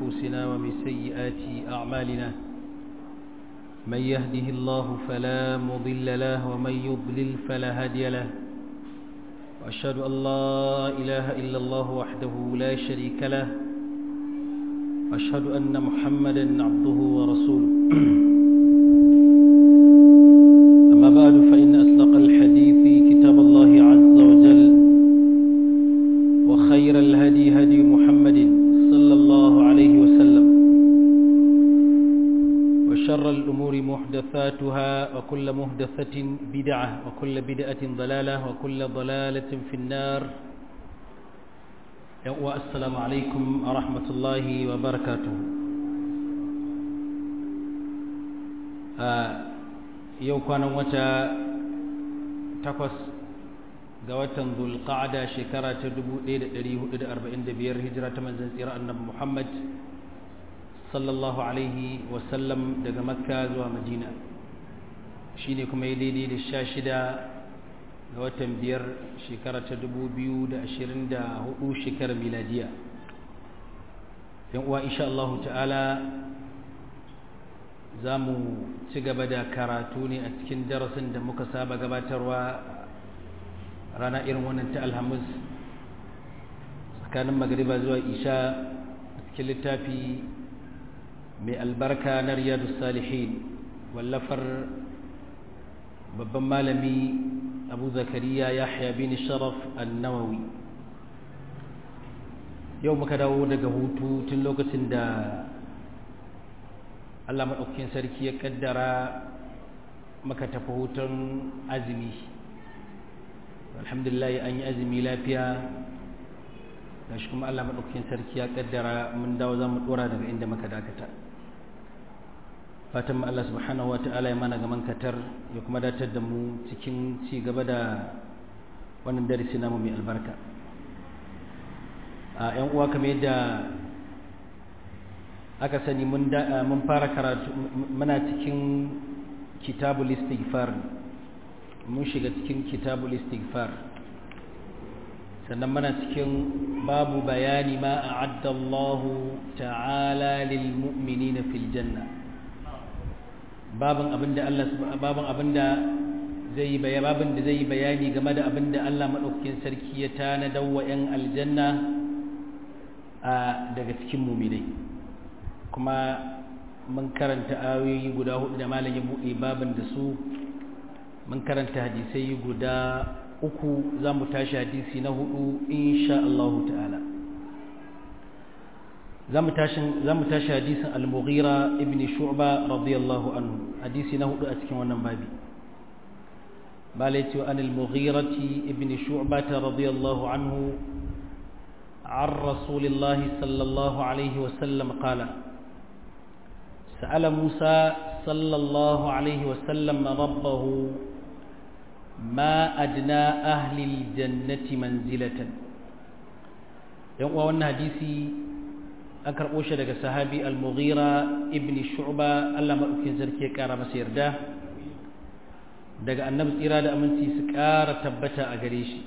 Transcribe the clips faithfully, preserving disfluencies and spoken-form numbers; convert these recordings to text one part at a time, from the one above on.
نفوسنا ومن سيئات أعمالنا من يهده الله فلا مضل له ومن يضلل فلا هادي له وأشهد أن لا إله إلا الله وحده لا شريك له وأشهد أن محمدا عبده ورسوله أما بعد فإن أصدق الحديث كتاب الله عز وجل وخير الهدي هدي محمد صلى الله عليه وسلم وشر الأمور محدثاتها وكل محدثة بدعة وكل بدعة ضلالة وكل ضلالة في النار والسلام عليكم ورحمة الله وبركاته. yau kwanan wata takwas ga watan Dhul-Qa'da shekara ta dubu ɗaya da ɗari hudu da arba'in da biyar hijira ta manzon tsira annabi Muhammad sallallahu alaihi wasallam daga Makka zuwa Madina, shine kuma ya daidai da sha shida ga watan biyar shekara ta dubu biyu da ashirin da hudu shekarar miladiya. yan uwa insha Allah ta'ala za mu ci gaba da karatu ne a cikin darasin da muka saba gabatarwa rana irin wannan ta alhamis tsakanin magariba zuwa isha a cikin littafi mai albarka na riyadus salihin wallafar babban malami abu zakariya yahya bin sharaf an-nawawi. yau muka dawo daga hutu tun lokacin da Allah maɗaukakin sarki ya ƙaddara maka tafi hutun azumi. Alhamdulillah an yi azumi lafiya, da shi kuma Allah maɗaukakin sarki ya ƙaddara mun dawo za mu ɗora daga inda muka dakata. Fatan Allah subhanahu wa ta'ala ya mana gaman katar ya kuma datar da mu cikin ci gaba da wannan darasi namu mai albarka. A ‘yan uwa kamar yadda aka sani mun fara karatu muna cikin kitabul istighfar, mun shiga cikin kitabul istighfar, sannan muna cikin babu bayani ma a'adda Allah ta'ala lil mu'minina fil janna, babin abinda Allah babin abinda zai bayani babin da zai bayani game da abinda Allah madaukakin sarki ya tanada wa 'yan aljanna a daga cikin mu'minai. kuma mun karanta ayoyi guda hudu da malam ya buɗe babin da su, mun karanta hadisai guda uku, za mu tashi hadisi na hudu insha Allah ta'ala. za mu tashi za mu tashi hadisin al-Mughira ibn Shu'ba radiyallahu anhu, hadisi na hudu a cikin wannan babi. balaitu an al-Mughirati ibn Shu'ba radiyallahu anhu عن رسول الله صلى الله عليه وسلم قال سأل موسى صلى الله عليه وسلم ربه ما أدنى أهل الجنة منزلة. يوم وانا حديثي أكرم أوشا لك صحابي المغيرة ابن شعبة الله ما أكين زركي كارا مسير ده دقى النبس إرادة أمنتي سكارة تبتا أغريشي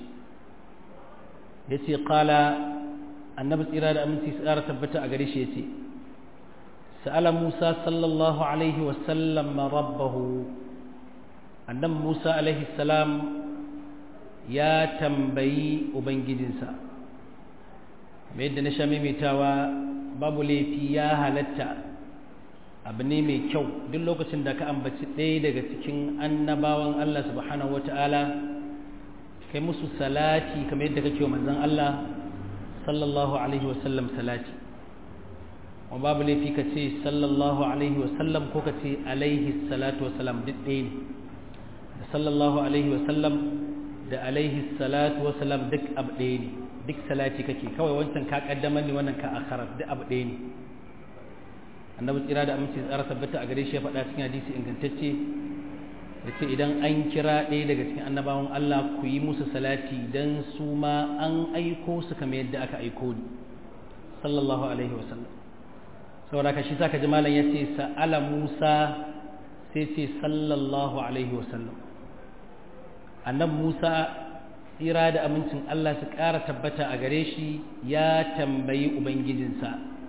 يتي قال النبس إرادة أمنتي سكارة تبتا أغريشي يتي سأل موسى صلى الله عليه وسلم ربه أنم موسى عليه السلام يا تنبي أبنجدنسا ميد نشامي ميتاوى babu laifi ya halatta abu ne mai kyau duk lokacin da ka ambaci ɗaya daga cikin annabawan Allah subhanahu wata'ala kai musu salati kamar yadda kake wa manzon Allah sallallahu alaihi wasallam salati. wa babu laifi ka ce sallallahu alaihi wasallam ko ka ce alaihi salatu wasalam duk ɗaya ne, da sallallahu alaihi wasallam da alaihi salatu wasalam duk abu ɗaya ne, duk salati kake, kawai wancan ka kaddamar ne wannan ka akhara, duk abu ɗaya ne. annabi tsira da aminci tsara tabbata a gare shi ya faɗa cikin hadisi ingantacce ya ce idan an kira ɗaya daga cikin annabawan Allah ku yi musu salati dan su ma an aiko su kamar yadda aka aiko ni sallallahu alaihi wasallam. saboda ka shi saka ji malam ya ce sa'ala Musa sai ce sallallahu alaihi wasallam. annabi Musa tsira da amincin Allah su ƙara tabbata a gare shi ya tambayi ubangijinsa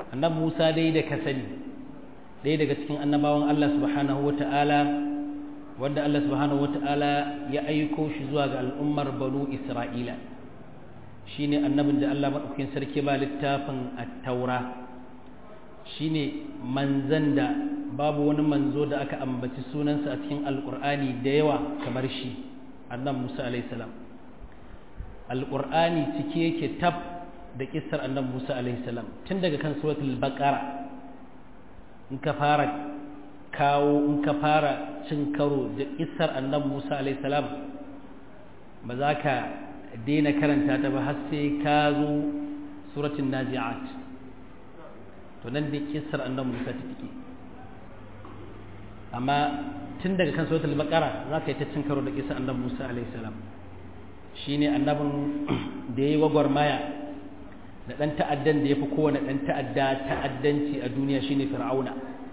annabi Musa dai da ka sani ɗaya daga cikin annabawan Allah subhanahu wata'ala wanda Allah subhanahu wata'ala ya aiko shi zuwa ga al'ummar banu Isra'ila shine annabin da Allah madaukakin sarki ba littafin at-taura shine manzan da babu wani manzo da aka ambaci sunansa a cikin alqur'ani da yawa kamar shi annabi Musa alayhi salam alqur'ani cike yake tab da kissar annabi Musa alayhi salam tun daga kan suratul baqara in ka fara kawo in ka fara cin karo da kissar annabi Musa alayhi salam ba za ka daina karanta ta ba har sai ka zo suratul nazi'at to nan da kissar annabi Musa ta take amma tun daga kan suratul baqara za ka yi ta cin karo da kissar annabi Musa alayhi salam shine annabin da yayi gwagwarmaya da ɗan ta'addan da ya fi kowane ɗan ta'adda ta'addanci a duniya shine fir'auna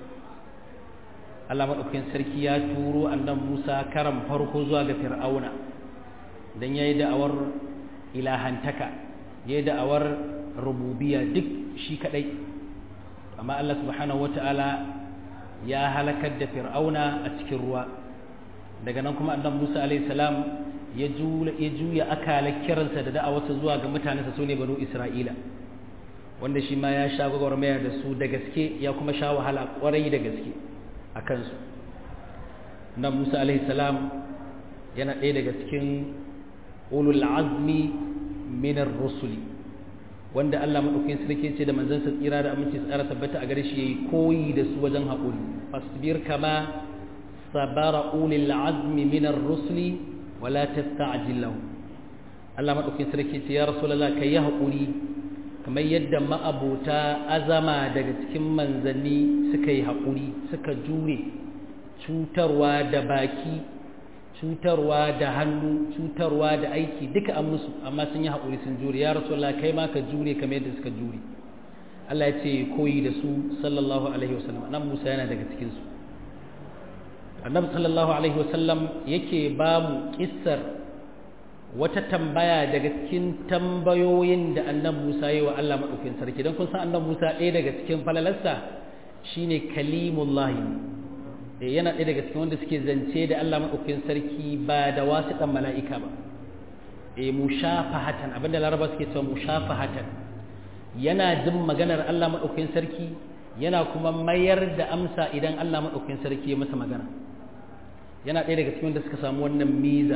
Allah maɗaukakin sarki ya turo annan Musa karan farko zuwa ga fir'auna don ya yi da'awar ilahantaka ya yi da'awar rububiya duk shi kaɗai amma Allah subhanahu wa ta'ala ya halakar da fir'auna a cikin ruwa daga nan kuma annan Musa alaihi salam ya juya akalar kiransa da da'awarsa zuwa ga mutanensa su ne banu Isra'ila wanda shi ma ya sha gwagwarmaya da su da gaske ya kuma sha wahala kwarai da gaske a kansu nan Musa alaihi salam yana ɗaya daga cikin ulul azmi minar rusuli wanda Allah madaukakin sarki ce da manzansa tsira da aminci tsara tabbata a gare shi yayi koyi da su wajen haƙuri fasbir kama sabara ulul azmi minar rusuli wala tasta'jil lahu Allah madaukakin sarki ce ya rasulullah kai ya haƙuri kamar yadda ma'abota azama daga cikin manzanni suka yi haƙuri suka jure cutarwa da baki cutarwa da hannu cutarwa da aiki duka an musu amma sun yi haƙuri sun jure ya rasulullah kai ma ka jure kamar yadda suka jure Allah ya ce koyi da su sallallahu alaihi wasallam nan Musa yana daga cikin su annabi sallallahu alaihi wasallam yake ba mu kissar wata tambaya daga cikin tambayoyin da annabi Musa yi wa Allah madaukakin sarki dan kun san annabi Musa ɗaya daga cikin falalarsa shine kalimullahi eh yana ɗaya daga cikin wanda suke zance da Allah madaukakin sarki ba da wasiƙan mala'ika ba eh mushafahatan abinda laraba suke cewa mushafahatan yana jin maganar Allah madaukakin sarki yana kuma mayar da amsa idan Allah madaukakin sarki ya masa magana yana ɗaya daga cikin wanda suka samu wannan mizar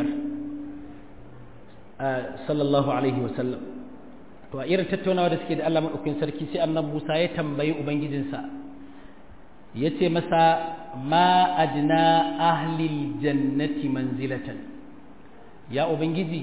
sallallahu alaihi wasallam to a irin tattaunawa da suke da Allah maɗaukin sarki sai annabi Musa ya tambayi ubangijinsa ya ce masa ma adna ahlil jannati manzilatan ya ubangiji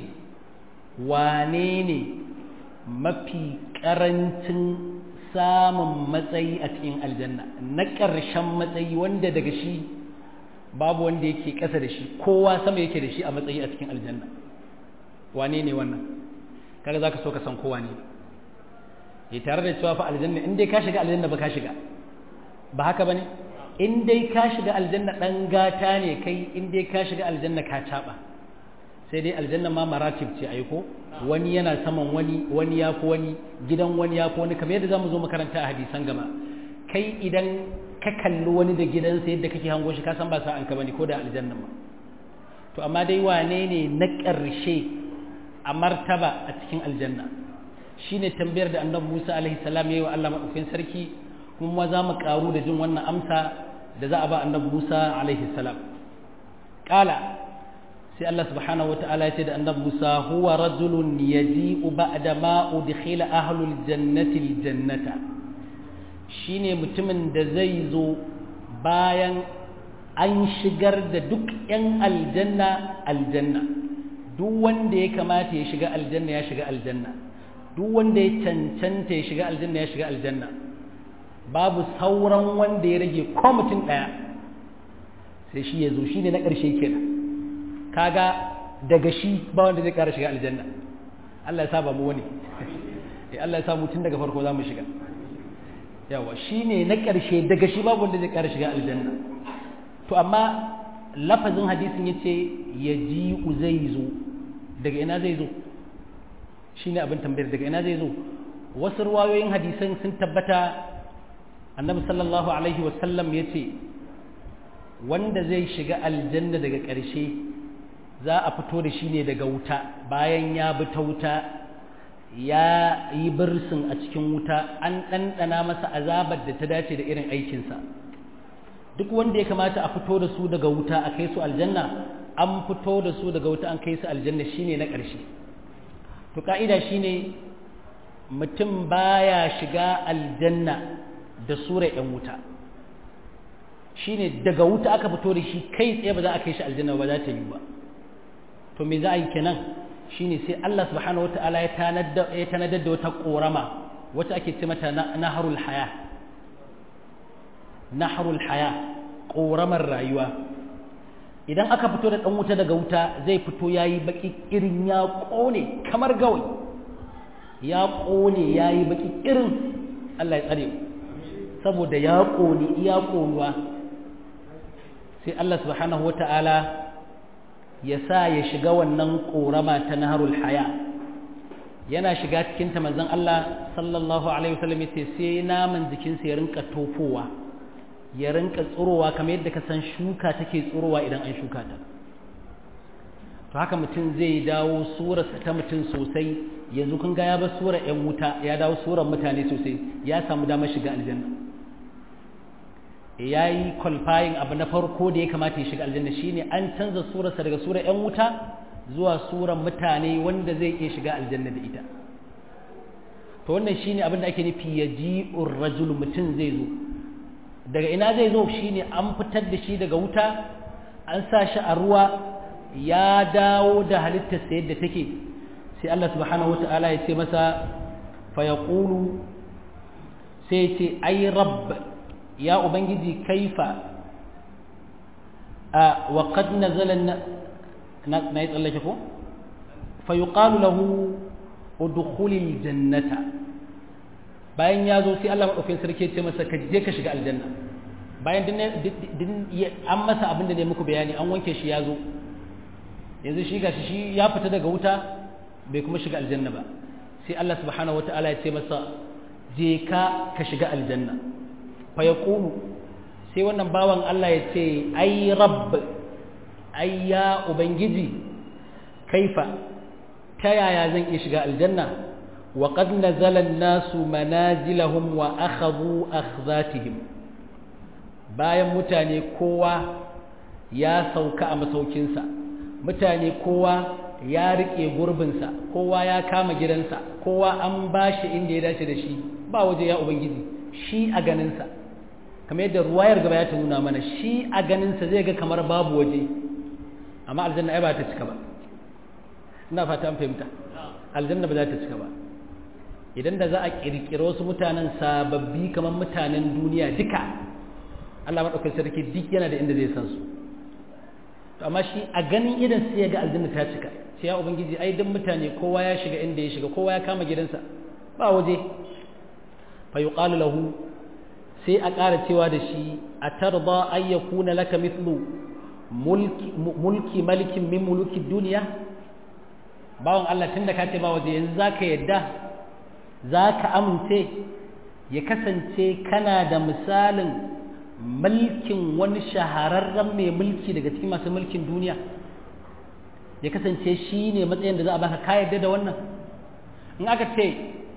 wane ne mafi ƙarancin samun matsayi a cikin aljanna na ƙarshen matsayi wanda daga shi babu wanda yake ƙasa da shi kowa sama yake da shi a matsayi a cikin aljanna wane ne wannan kaga zaka so ka san kowa ne eh tare da cewa fa aljanna in dai ka shiga aljanna ba ka shiga ba haka bane in dai ka shiga aljanna dan gata ne kai in dai ka shiga aljanna ka taba sai dai aljanna ma maratib ce ai ko wani yana saman wani wani ya fi wani gidan wani ya fi wani kamar yadda zamu zo makaranta a hadisan gaba kai idan ka kalli wani da gidansa yadda kake hango shi ka san ba sa an ka bane ko da aljanna ma to amma dai wane ne na ƙarshe a martaba a cikin aljanna shine tambayar da annabi Musa alaihi salam yayi wa Allah madaukakin sarki kuma za mu karu da jin wannan amsa da za a ba annabi Musa alaihi salam qala sai Allah subhanahu wataala ya ce da annabi Musa huwa rajulun yaji'u ba'da ma udkhila ahlul jannati aljannata shine mutumin da zai zo bayan an shigar da duk yan aljanna aljanna duk wanda ya kamata ya shiga aljanna ya shiga aljanna duk wanda ya cancanta ya shiga aljanna ya shiga aljanna babu sauran wanda ya rage ko mutum daya sai shi ya zo shi ne na ƙarshe kenan kaga daga shi ba wanda zai ƙara shiga aljanna Allah ya saba mu wani eh Allah ya sa mu tun daga farko za mu shiga yawa shi ne na ƙarshe daga shi babu wanda zai ƙara shiga aljanna to amma lafazin hadisin yace yaji zai zo daga ina zai zo shine abin tambayar daga ina zai zo wasu ruwayoyin hadisan sun tabbata annabi sallallahu alaihi wasallam ya ce wanda zai shiga aljanna daga ƙarshe za a fito da shi ne daga wuta bayan ya bi ta wuta ya yi birsin a cikin wuta an ɗanɗana masa azabar da ta dace da irin aikinsa duk wanda ya kamata a fito da su daga wuta a kai su aljanna an fito da su daga wuta an kai su aljanna shine na ƙarshe to ka'ida shine mutum baya shiga aljanna da sura ‘yan wuta shine daga wuta aka fito da shi kai tsaye ba za a kai shi aljanna ba za ta yi ba to me za a yi kenan shine sai Allah subhanahu wata'ala ya tanadar da wata korama wacce ake ce mata naharul haya naharul haya koramar rayuwa idan aka fito da dan wuta daga wuta zai fito yayi baki irin ya kone kamar gawai ya kone yayi baki irin Allah ya tsare saboda ya kone iya konuwa sai Allah subhanahu wata'ala ya sa ya shiga wannan korama ta naharul haya yana shiga cikin ta manzon Allah sallallahu alaihi wasallam yace sai naman jikinsa ya rinka tofowa ya rinka tsurowa kamar yadda ka san shuka take tsurowa idan an shuka ta to haka mutum zai dawo surarsa ta mutum sosai yanzu kun ga ya bar surar ƴan wuta ya dawo surar mutane sosai ya samu damar shiga aljanna ya yi qualifying abu na farko da ya kamata ya shiga aljanna shine an canza surarsa daga surar ƴan wuta zuwa surar mutane wanda zai iya shiga aljanna da ita to wannan shine abin da ake nufi yaji'ur rajul mutum zai zo daga ina zai zo shine an fitar da shi daga wuta an sa shi a ruwa ya dawo da halittarsa yadda take sai Allah subhanahu wata'ala ya ce masa fa yaqulu sai ya ce ai rabb ya ubangiji kaifa a wa qad nazala na yi tsallake ko fa yuqalu lahu udkhulil jannata bayan ya zo sai Allah madaukakin sarki ya ce masa ka je ka shiga aljanna bayan din an masa abin da ne muku bayani an wanke shi ya zo yanzu shi gashi shi ya fita daga wuta bai kuma shiga aljanna ba sai Allah subhanahu wataala ya ce masa je ka ka shiga aljanna fa yaqulu sai wannan bawan Allah ya ce ai rabb ai ya ubangiji kaifa ta yaya zan iya shiga aljanna wa qad nazala an-nasu manazilahum wa akhadhu akhdhatihim bayan mutane kowa ya sauka a masaukinsa mutane kowa ya rike gurbinsa kowa ya kama gidansa kowa an bashi inda ya dace da shi ba waje ya ubangiji shi a ganinsa kamar yadda ruwayar gaba ya ta nuna mana shi a ganinsa zai ga kamar babu waje amma aljanna ai ba ta cika ba ina fata an fahimta aljanna ba za ta cika ba idan da za a kirkira wasu mutanen sababbi kamar mutanen duniya duka Allah madaukakin sarki duk yana da inda zai san su to amma shi a ganin idan sai ya ga aljanna ta cika sai ya ubangiji ai duk mutane kowa ya shiga inda ya shiga kowa ya kama gidansa ba waje fa yuqalu lahu sai a ƙara cewa da shi atarda ay yakuna laka mithlu mulki mulki malikin min muluki duniya bawon Allah tunda ka ce ba waje yanzu zaka yadda zaka amince ya kasance kana da misalin mulkin wani shahararren mai mulki daga cikin masu mulkin duniya ya kasance shi ne matsayin da za a baka ka yadda da wannan in aka ce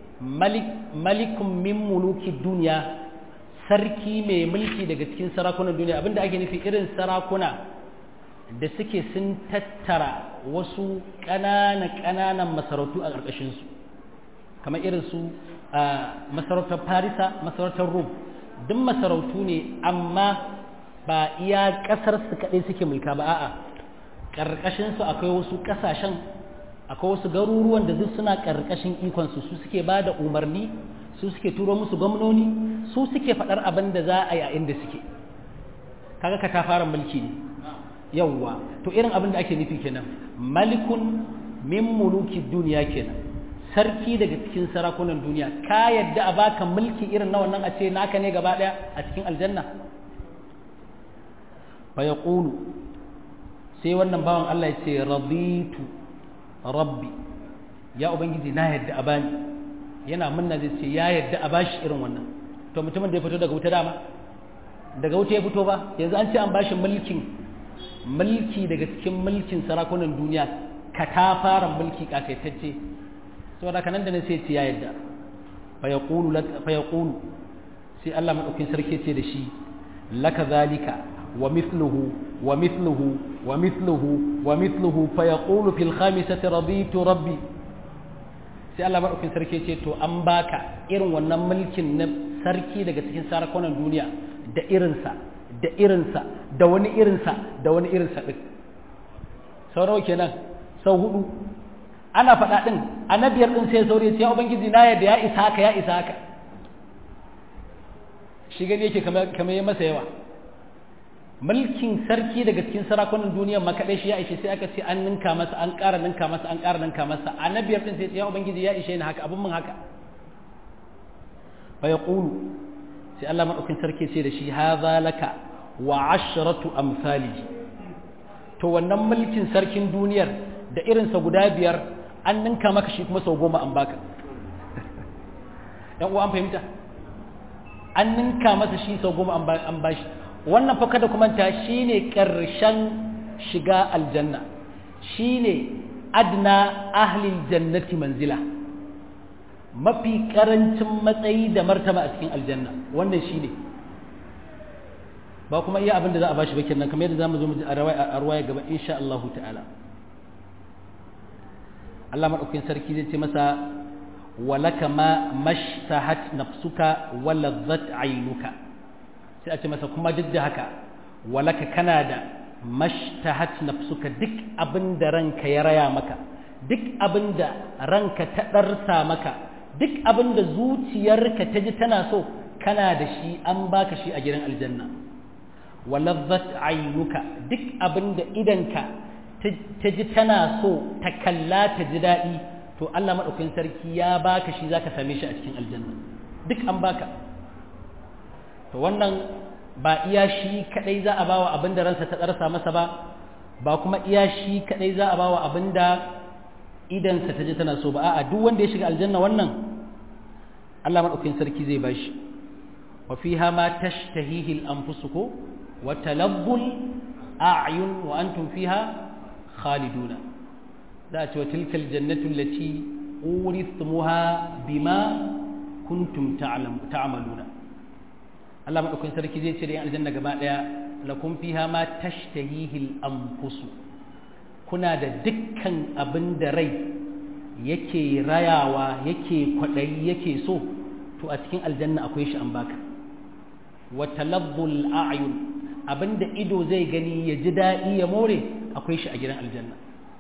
malikun min muluki duniya sarki mai mulki daga cikin sarakunan duniya abinda ake nufi irin sarakuna da suke sun tattara wasu ƙananan-ƙananan masarautu a ƙarƙashinsu kamar irin su masarautar farisa masarautar rum duk masarautu ne amma ba iya ƙasar su kaɗai suke mulka ba a'a ƙarƙashinsu akwai wasu ƙasashen akwai wasu garuruwan da duk suna ƙarƙashin ikonsu su suke ba da umarni su suke turo musu gwamnoni su suke faɗar abin da za a yi a inda suke kaga ka ta fara mulki ne yawwa to irin abin da ake nufi kenan malikun min muluki duniya kenan sarki daga cikin sarakunan duniya ka yadda a baka mulki irin na wannan a ce naka ne gaba daya a cikin aljanna fa yaqulu sai wannan bawan Allah ya ce raditu rabbi ya ubangiji na yadda a bani yana munna zai ce ya yadda a bashi irin wannan to mutumin da ya fito daga wuta dama daga wuta ya fito ba yanzu an ce an bashi mulkin mulki daga cikin mulkin sarakunan duniya katafaren mulki kakaitacce saboda kanan da nan sai ce ya yadda fa yaqulu fa yaqulu sai Allah madaukin sarki ce da shi laka zalika wa mithluhu wa mithluhu wa mithluhu wa mithluhu fa yaqulu fil khamisati raditu rabbi sai Allah madaukin sarki ce to an baka irin wannan mulkin na sarki daga cikin sarakunan duniya da irinsa da irinsa da wani irinsa da wani irinsa din sau nawa kenan sau hudu ana faɗa ɗin annabiyar ɗin sai saurayi ya ubangiji na yadda ya isa haka ya isa haka shi gani yake kamar ya masa yawa mulkin sarki daga cikin sarakunan duniyar makaɗai shi ya ishe sai aka ce an ninka masa an ƙara ninka masa an ƙara ninka masa annabiyar ɗin sai ya ubangiji ya ishe ni haka abin mun haka fa yaqulu sai Allah madaukin sarki ce da shi hadha laka wa ashratu amsalihi to wannan mulkin sarkin duniyar da irinsa guda biyar an ninka maka shi kuma sau goma an baka yan uwa an fahimta an ninka masa shi sau goma an bashi wannan fa kada kuma ta shine karshen shiga aljanna shine adna ahli aljannati manzila mafi karancin matsayi da martaba a cikin aljanna wannan shine ba kuma iya abin da za a bashi ba kenan kamar yadda zamu zo mu ji a ruwaya gaba insha Allah ta'ala Allah madaukakin sarki zai ce masa walaka ma mashtahat nafsuka wa ladzat aynuka sai a ce masa kuma duk da haka walaka kana da mashtahat nafsuka duk abin da ranka ya raya maka duk abin da ranka ta darsa maka duk abin da zuciyarka ta ji tana so kana da shi an baka shi a gidan aljanna walazzat aynuka duk abinda idanka ta ji tana so ta kalla ta ji daɗi to Allah madaukakin sarki ya baka shi zaka same shi a cikin aljanna duk an baka to wannan ba iya shi kadai za a bawa abinda ransa ta tsarsa masa ba ba kuma iya shi kadai za a bawa abinda idansa ta ji tana so ba a'a duk wanda ya shiga aljanna wannan Allah madaukakin sarki zai bashi wa fiha ma tashtahihi al-anfusuku وتلظ الأعين وأنتم فيها خالدون ذات وتلك الجنة التي أورثتموها بما كنتم تعلم تعملون الله ما أكون سرك زي سريع الجنة جماعة لكم فيها ما تشتهيه الأنفس كنا دا دكان أبن دري yake rayawa yake kwaɗayi yake so to a cikin aljanna akwai shi an baka wa talabbul a'yun abinda ido zai gani ya ji daɗi ya more akwai shi a gidan aljanna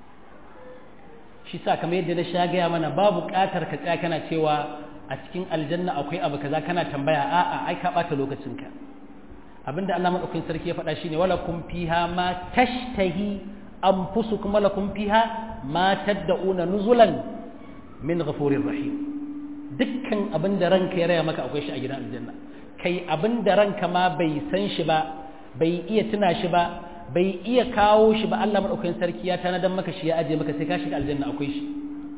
shi sa kamar yadda na sha gaya mana ba buƙatar ka tsaya kana cewa a cikin aljanna akwai abu kaza kana tambaya a'a ai ka ɓata lokacinka abinda Allah madaukakin sarki ya faɗa shine wala kum fiha ma tashtahi anfusukum wala kum fiha ma tad'una nuzulan min ghafurir rahim dukkan abinda ranka ya raya maka akwai shi a gidan aljanna kai abinda ranka ma bai san shi ba bai iya tuna shi ba bai iya kawo shi ba Allah madaukakin sarki ya tanadan maka shi ya aje maka sai ka shiga aljanna akwai shi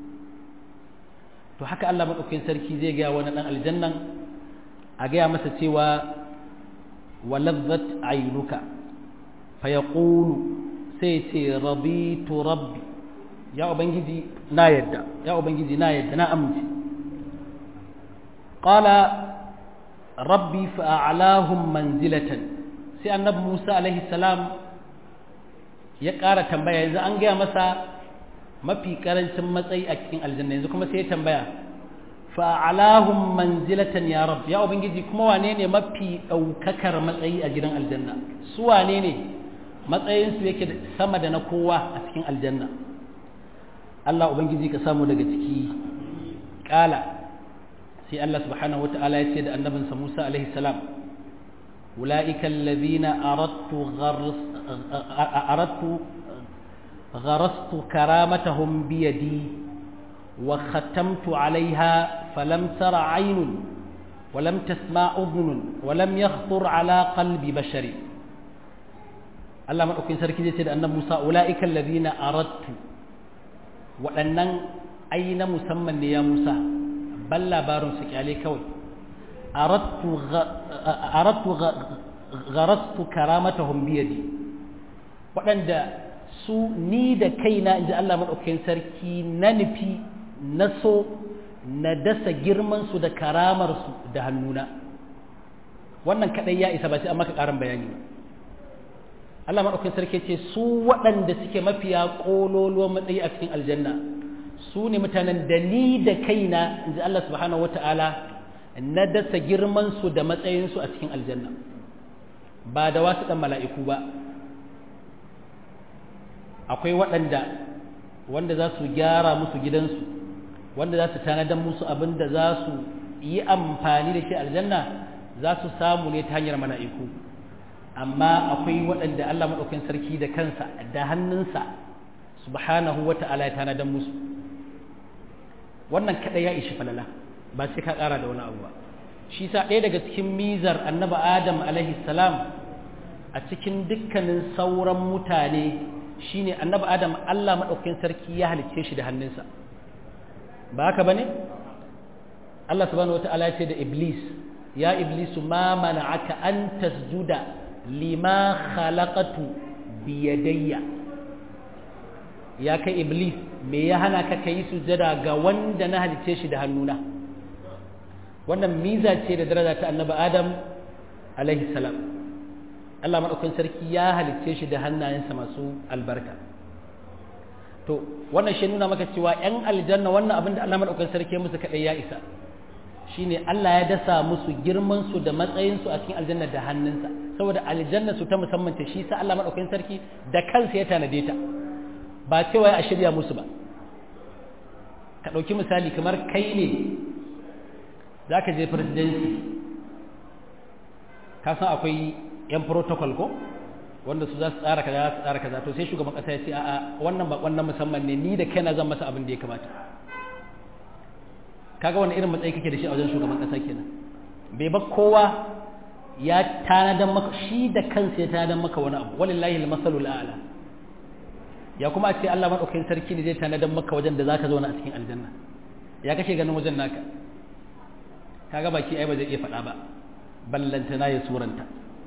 to haka Allah madaukakin sarki zai ga wani dan aljannan a ga masa cewa walazzat aynuka fayaqulu sai ce raditu rabbi ya ubangiji na yadda ya ubangiji na yadda na amince qala rabbi fa'alahum manzilatan sai annabi Musa alaihi salam ya ƙara tambaya yanzu an gaya masa mafi ƙarancin matsayi a cikin aljanna yanzu kuma sai ya tambaya fa'alahum manzilatan ya rab ya ubangiji kuma wane ne mafi ɗaukakar matsayi a gidan aljanna su wane ne matsayinsu yake sama da na kowa a cikin aljanna Allah ubangiji ka samu daga ciki ƙala sai Allah subhanahu wata'ala ya ce da annabinsa Musa alaihi salam أولئك الذين أردت غرس أردت غرست كرامتهم بيدي وختمت عليها فلم تر عين ولم تسمع أذن ولم يخطر على قلب بشر الله من أكين سركي سيد أن موسى أولئك الذين أردت وأن أين مسمى يا موسى بل لا بارون سكي عليه كوي aradtu aradtu gharastu karamatahum bi yadi waɗanda su ni da kaina inji Allah madaukakin sarki na nufi na so na dasa girman su da karamar su da hannuna wannan kadai ya isa ba sai an maka karin bayani ba Allah madaukakin sarki ce su waɗanda suke mafiya kololuwan matsayi a cikin aljanna su ne mutanen da ni da kaina inji Allah subhanahu wataala na dasa girman su da matsayin su a cikin aljanna ba da wasu ɗan mala'iku ba akwai waɗanda wanda za su gyara musu gidansu wanda za su tanadar musu abin da za su yi amfani da shi aljanna za su samu ne ta hanyar mala'iku amma akwai waɗanda Allah maɗaukin sarki da kansa da hannunsa subhanahu wa ta'ala ya tanadar musu wannan kaɗai ya ishi falala ba sai ka ƙara da wani abu ba shi sa ɗaya daga cikin mizar annaba adam alaihi salam a cikin dukkanin sauran mutane shine annaba adam Allah maɗaukakin sarki ya halicce shi da hannunsa ba haka bane Allah subhanahu wata'ala ya ce da iblis ya iblisu ma mana'aka an tasjuda lima khalaqatu bi yadayya ya kai iblis me ya hana ka kai sujada ga wanda na halicce shi da hannuna wannan miza ce da daraja ta annabi adam alaihi salam Allah madaukakin sarki ya halicce shi da hannayensa masu albarka to wannan shi nuna maka cewa yan aljanna wannan abin da Allah madaukakin sarki ya musu kadai ya isa shine Allah ya dasa musu girman su da matsayin su a cikin aljanna da hannunsa saboda aljanna su ta musamman ce shi sa Allah madaukakin sarki da kansa ya tanade ta ba cewa a shirya musu ba ka dauki misali kamar kai ne za ka je presidency ka san akwai yan protocol ko wanda su za su tsara kaza za su tsara kaza to sai shugaban kasa ya ce a'a wannan ba wannan musamman ne ni da kaina zan masa abin da ya kamata kaga wani irin matsayi kake da shi a wajen shugaban kasa kenan bai ba kowa ya tanadan maka shi da kansa ya tanadan maka wani abu walillahi almasalul a'la ya kuma a ce Allah madaukakin sarki ne zai tanadan maka wajen da zaka zauna a cikin aljanna ya kake ganin wajen naka kaga baki ai ba zai iya faɗa ba ballantana ya suranta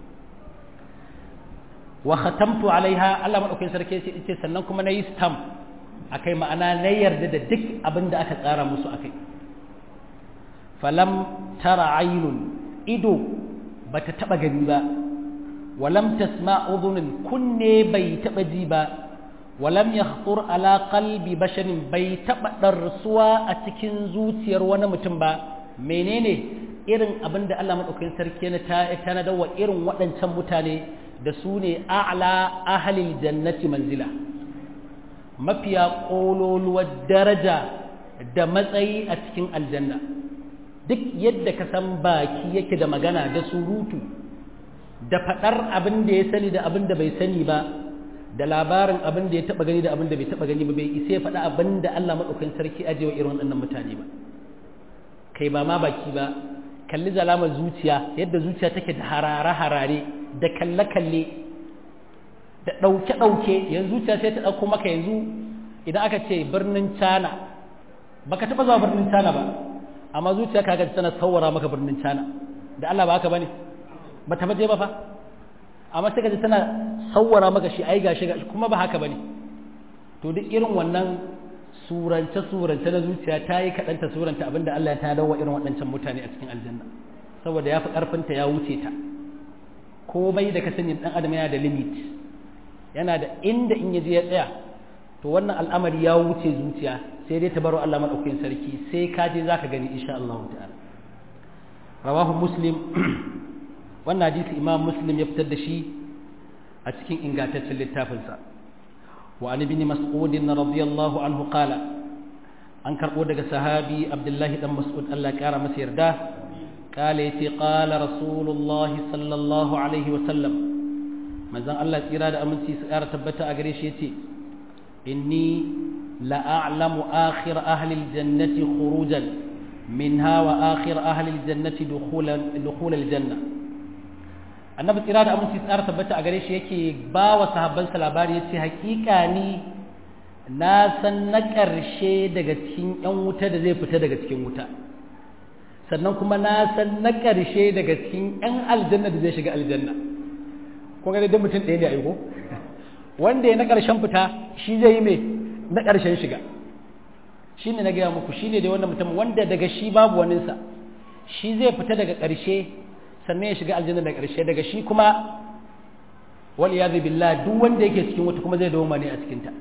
wa khatamtu alaiha Allah madaukakin sarki yace sannan kuma nayi stamp akai ma'ana na yarda da duk abin da aka tsara musu akai falam tara aynun ido bata taba gani ba walam tasma udhunun kunne bai taba ji ba walam yakhtur ala qalbi basharin bai taba darsuwa a cikin zuciyar wani mutum ba menene irin abin da Allah maɗaukakin sarki na tanadar wa irin waɗancan mutane da su ne a'la ahalil jannati manzila mafiya ƙololuwar daraja da matsayi a cikin aljanna duk yadda ka san baki yake da magana da surutu da faɗar abin da ya sani da abin da bai sani ba da labarin abin da ya taɓa gani da abin da bai taɓa gani ba bai isa ya faɗa abin da Allah maɗaukakin sarki ajiye wa irin waɗannan mutane ba kai ba ma baki ba kalli zalamar zuciya yadda zuciya take da harare-harare da kalle-kalle da ɗauke-ɗauke yanzu zuciya sai ta ɗauko maka yanzu idan aka ce birnin cana baka taɓa zuwa birnin cana ba amma zuciya kaga tana saurara maka birnin cana da Allah ba haka bane ba ta baje ba fa amma sai kaji tana saurara maka shi ai gashi kuma ba haka bane to duk irin wannan surance-surance na zuciya ta yi kaɗanta suranta abinda Allah ya ta dawo irin waɗancan mutane a cikin aljanna saboda ya fi ƙarfinta ya wuce ta komai da ka sani ɗan adam yana da limit yana da inda in yaje ya tsaya to wannan al'amari ya wuce zuciya sai dai ta baro Allah madaukakin sarki sai ka je zaka gani insha Allah ta'ala rawahu muslim wannan hadisi imam muslim ya fitar da shi a cikin ingantaccen littafinsa وعن ابن مسعود رضي الله عنه قال an karɓo daga sahabi abdullahi dan mas'ud Allah ƙara masa yarda kale yace qala rasulullahi sallallahu alaihi wa sallam manzon Allah tsira da aminci su ƙara tabbata a gare shi yace inni la a'lamu akhir ahli aljannati khurujan minha wa akhir ahli aljannati dukhulan dukhul aljanna annabi tsira da aminci su ƙara tabbata a gare shi yake ba wa sahabbansa labari yace haƙiƙa ni na san na ƙarshe daga cikin ‘yan wuta da zai fita daga cikin wuta sannan kuma na san na ƙarshe daga cikin ƴan aljanna da zai shiga aljanna kun ga dai mutum ɗaya ne a ko wanda ya na ƙarshen fita shi zai yi mai na ƙarshen shiga shi ne na gaya muku shi ne dai wannan mutum wanda daga shi babu waninsa shi zai fita daga ƙarshe sannan ya shiga aljanna daga ƙarshe daga shi kuma wal iyadu billah duk wanda yake cikin wuta kuma zai dawoma ne a cikin ta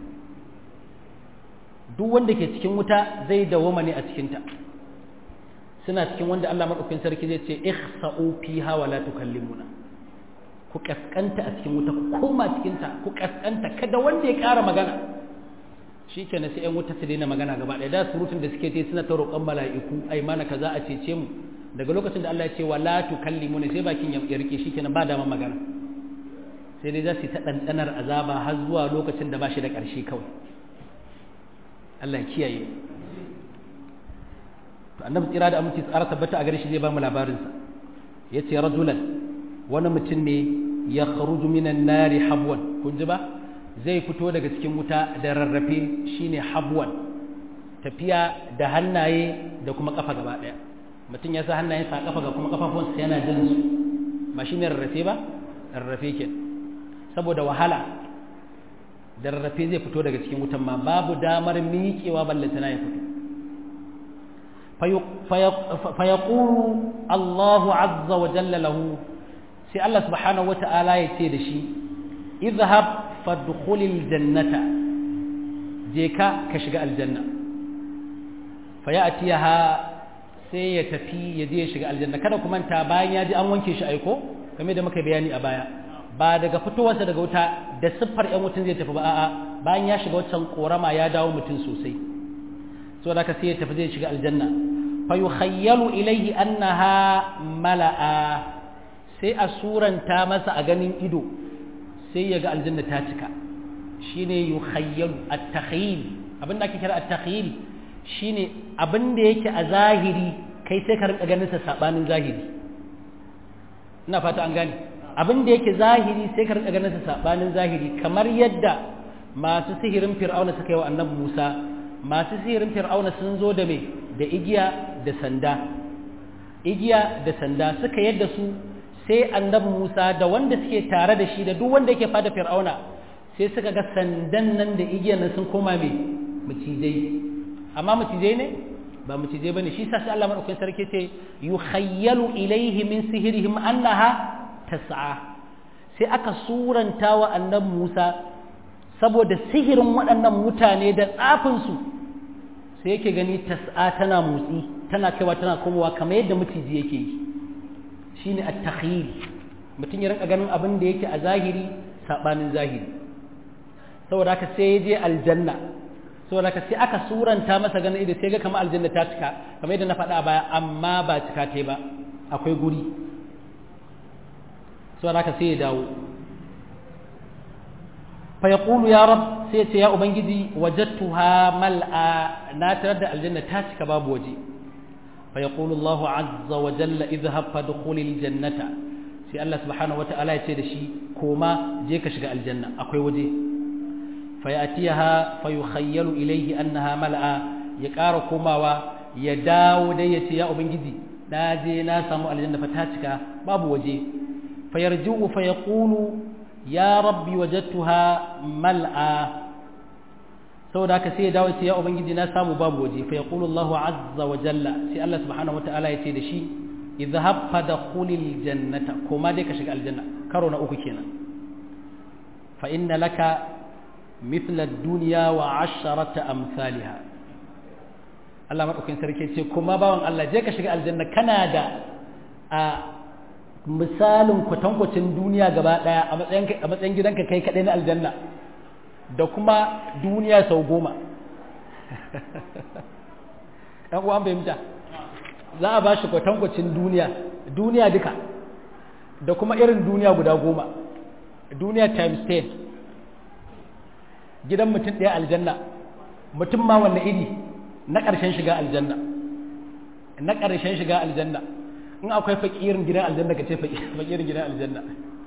duk wanda ke cikin wuta zai dawoma ne a cikin ta suna cikin wanda Allah madaukakin sarki zai ce ikhsa'u fiha wa la tukallimuna ku kaskanta a cikin wuta ku koma cikin ta ku kaskanta kada wanda ya ƙara magana shikenan sai ƴan wuta su daina magana gaba ɗaya da surutun da suke yi suna ta roƙon mala'iku ai mana kaza a cece mu daga lokacin da Allah ya ce wala tukallimuna sai bakin ya rike shikenan ba dama magana sai dai za su ta dandanar azaba har zuwa lokacin da ba shi da ƙarshe kawai Allah ya kiyaye to annabi tsira da aminci tsara tabbata a gare shi zai ba mu labarin sa yace rajulan wani mutum ne ya kharuju minan nari habwan kun ji ba zai fito daga cikin wuta da rarrafe shine habwan tafiya da hannaye da kuma kafa gaba daya mutum ya sa hannayensa a kafa ga kuma kafafunsa yana jin su ba shine rarrafe ba rarrafe ke saboda wahala da rarrafe zai fito daga cikin wutan ma babu damar miƙewa ballantana ya fito fa yaqulu Allahu azza wa jalla lahu sai Allah subhanahu wa ta'ala ya ce da shi idhhab fadkhulil jannata je ka ka shiga aljanna fa ya'tiha sai ya tafi ya je ya shiga aljanna kada ku manta bayan ya ji an wanke shi aiko kamar da muka bayani a baya ba daga fitowarsa daga wuta da siffar ƴan wutan zai tafi ba a'a bayan ya shiga wancan korama ya dawo mutum sosai saboda haka sai ya tafi zai shiga aljanna fa yukhayyalu ilayhi annaha mala'a sai a suranta masa a ganin ido sai ya ga aljanna ta cika shine yukhayyalu at-takhyil abinda ake kira at-takhyil shine abin da yake a zahiri kai sai ka rinka ganin sa sabanin zahiri ina fata an gane abin da yake zahiri sai ka rinka ganin sa sabanin zahiri kamar yadda masu sihirin fir'auna suka yi wa annabi Musa masu sihirin fir'auna sun zo da me da igiya da sanda igiya da sanda suka yadda su sai annabi Musa da wanda suke tare da shi da duk wanda yake fada fir'auna sai suka ga sandan nan da igiyan nan sun koma me macizai amma macizai ne ba macizai bane shi sa sai Allah madaukakin sarki ce yukhayyalu ilayhi min sihrihim annaha tas'a sai aka suranta wa annabi Musa saboda sihirin waɗannan mutane da tsafin su sai yake gani tas'a tana motsi tana kaiwa tana komowa kamar yadda maciji yake yi shine at-takhyil mutum ya rinka ganin abin da yake a zahiri sabanin zahiri saboda haka sai ya je aljanna saboda haka sai aka suranta masa ganin ido sai ga kamar aljanna ta cika kamar yadda na faɗa a baya amma ba cika ta ba akwai guri saboda haka sai ya dawo fa yaqulu ya rab sai ya ce ya ubangiji wajadtuha mal'a na tarar da aljanna ta cika babu waje fa yaqulu Allahu azza wa jalla idhhab fadkhulil jannata sai Allah subhanahu wa ta'ala ya ce da shi koma je ka shiga aljanna akwai waje fayatiha fayukhayyalu ilayhi annaha mal'a ya ƙara komawa ya dawo dai ya ce ya ubangiji na je na samu aljanna fa ta cika babu waje fayarji'u fayaqulu ya rabbi wajadtuha mal'a saboda haka sai ya dawo ya ce ya ubangiji na samu babu waje fa yaqulu Allahu azza wa jalla sai Allah subhanahu wa ta'ala ya ce da shi idhhab fadkhulil jannata koma dai ka shiga aljanna karo na uku kenan fa inna laka mithla ad-dunya wa 'asharata amsalha Allah madaukakin sarki ce kuma bawon Allah je ka shiga aljanna kana da a misalin kwatankwacin duniya gaba daya a matsayin a matsayin gidanka kai kadai na aljanna da kuma duniya sau goma ɗan uwan fahimta za a ba shi kwatankwacin duniya duniya duka da kuma irin duniya guda goma duniya times ten gidan mutum ɗaya aljanna mutum ma wanne iri na ƙarshen shiga aljanna na ƙarshen shiga aljanna in akwai fakirin gidan aljanna ka ce fakirin gidan aljanna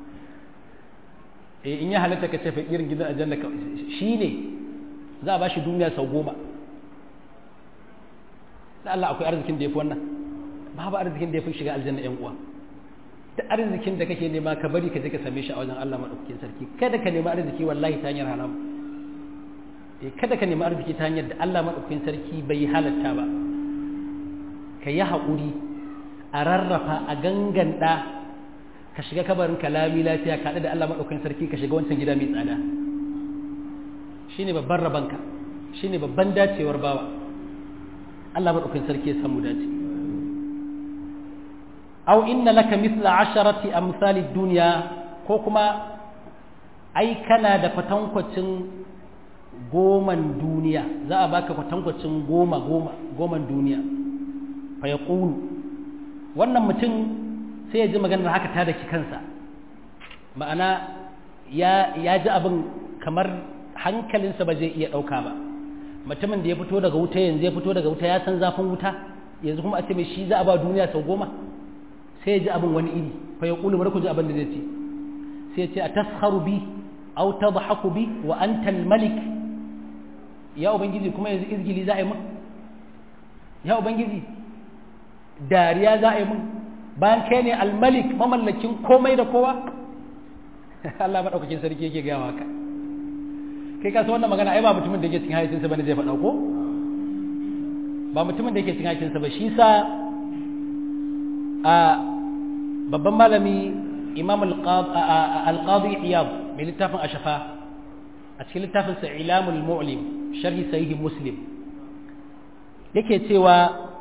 eh in ya halatta ka ce fakirin gidan aljanna shi ne za a ba shi duniya sau goma da Allah akwai arzikin da ya fi wannan babu arzikin da ya fi shiga aljanna yan uwa da arzikin da kake nema ka bari ka je ka same shi a wajen Allah madaukakin sarki kada ka nemi arziki wallahi ta hanyar haram eh kada ka nemi arziki ta hanyar da Allah madaukakin sarki bai halatta ba ka yi haƙuri a rarrafa a ganganta ka shiga kabarin kalami lafiya ka da Allah madaukakin sarki ka shiga wancan gida mai tsada shine babban rabanka shine babban dacewar bawa Allah madaukakin sarki ya samu dace aw inna laka mithla asharati amsal ad-dunya ko kuma ai kana da kwatankwacin goman duniya za a baka kwatankwacin goma goma goman duniya fa yaqulu wannan mutum sai ya ji maganar haka ta daki kansa ma'ana ya ya ji abin kamar hankalinsa ba zai iya dauka ba mutumin da ya fito daga wuta yanzu ya fito daga wuta ya san zafin wuta yanzu kuma a ce mai shi za a ba duniya sau goma sai ya ji abin wani iri fa ya kulu ku ji abin da zai ce sai ya ce a taskharu bi aw tadhaku bi wa anta al-malik ya ubangiji kuma yanzu izgili za a yi mun ya ubangiji dariya za a yi mun bayan kai ne al-malik mamallakin komai da kowa Allah madaukakin sarki yake gaya haka kai ka san wannan magana ai ba mutumin da yake cikin hayyacinsa bane zai faɗa ko ba mutumin da yake cikin hayyacinsa ba shi sa a babban malami imam al-qadi iyad mai littafin ashafa a cikin littafin sa ilamul mu'lim sharhi sahih muslim yake cewa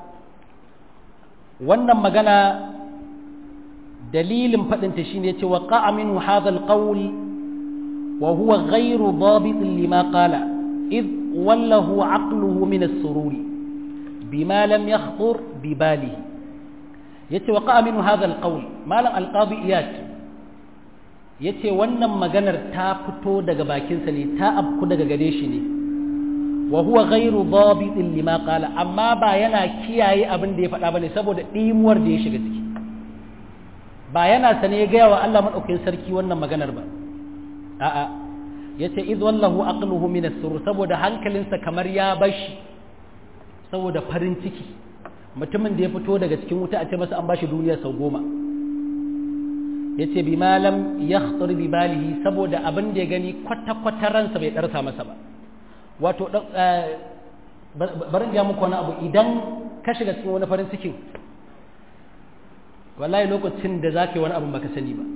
wannan magana dalilin fadin ta shine yace wa qa'a minhu hadha al-qawl wa huwa ghayru dabit lima qala id wallahu aqluhu min as-sururi bima lam yakhtur bi balihi yace wa qa'a minhu hadha al-qawl malam al-qadi iyad yace wannan maganar ta fito daga bakinsa ne ta abku daga gare shi ne wa huwa ghayru dabitin lima qala amma ba yana kiyaye abin da ya faɗa bane saboda dimuwar da ya shiga ciki ba yana sane ya gaya wa Allah madaukakin sarki wannan maganar ba a'a yace id wallahu aqluhu min as-surur saboda hankalinsa kamar ya bashi saboda farin ciki mutumin da ya fito daga cikin wuta a ce masa an bashi duniya sau goma ya ce bi malam ya khatar bi balihi saboda abin da ya gani kwata-kwata ransa bai ɗarsa masa ba wato barin ya muku wani abu idan ka shiga cikin wani farin cikin wallahi lokacin da za ka yi wani abu baka sani ba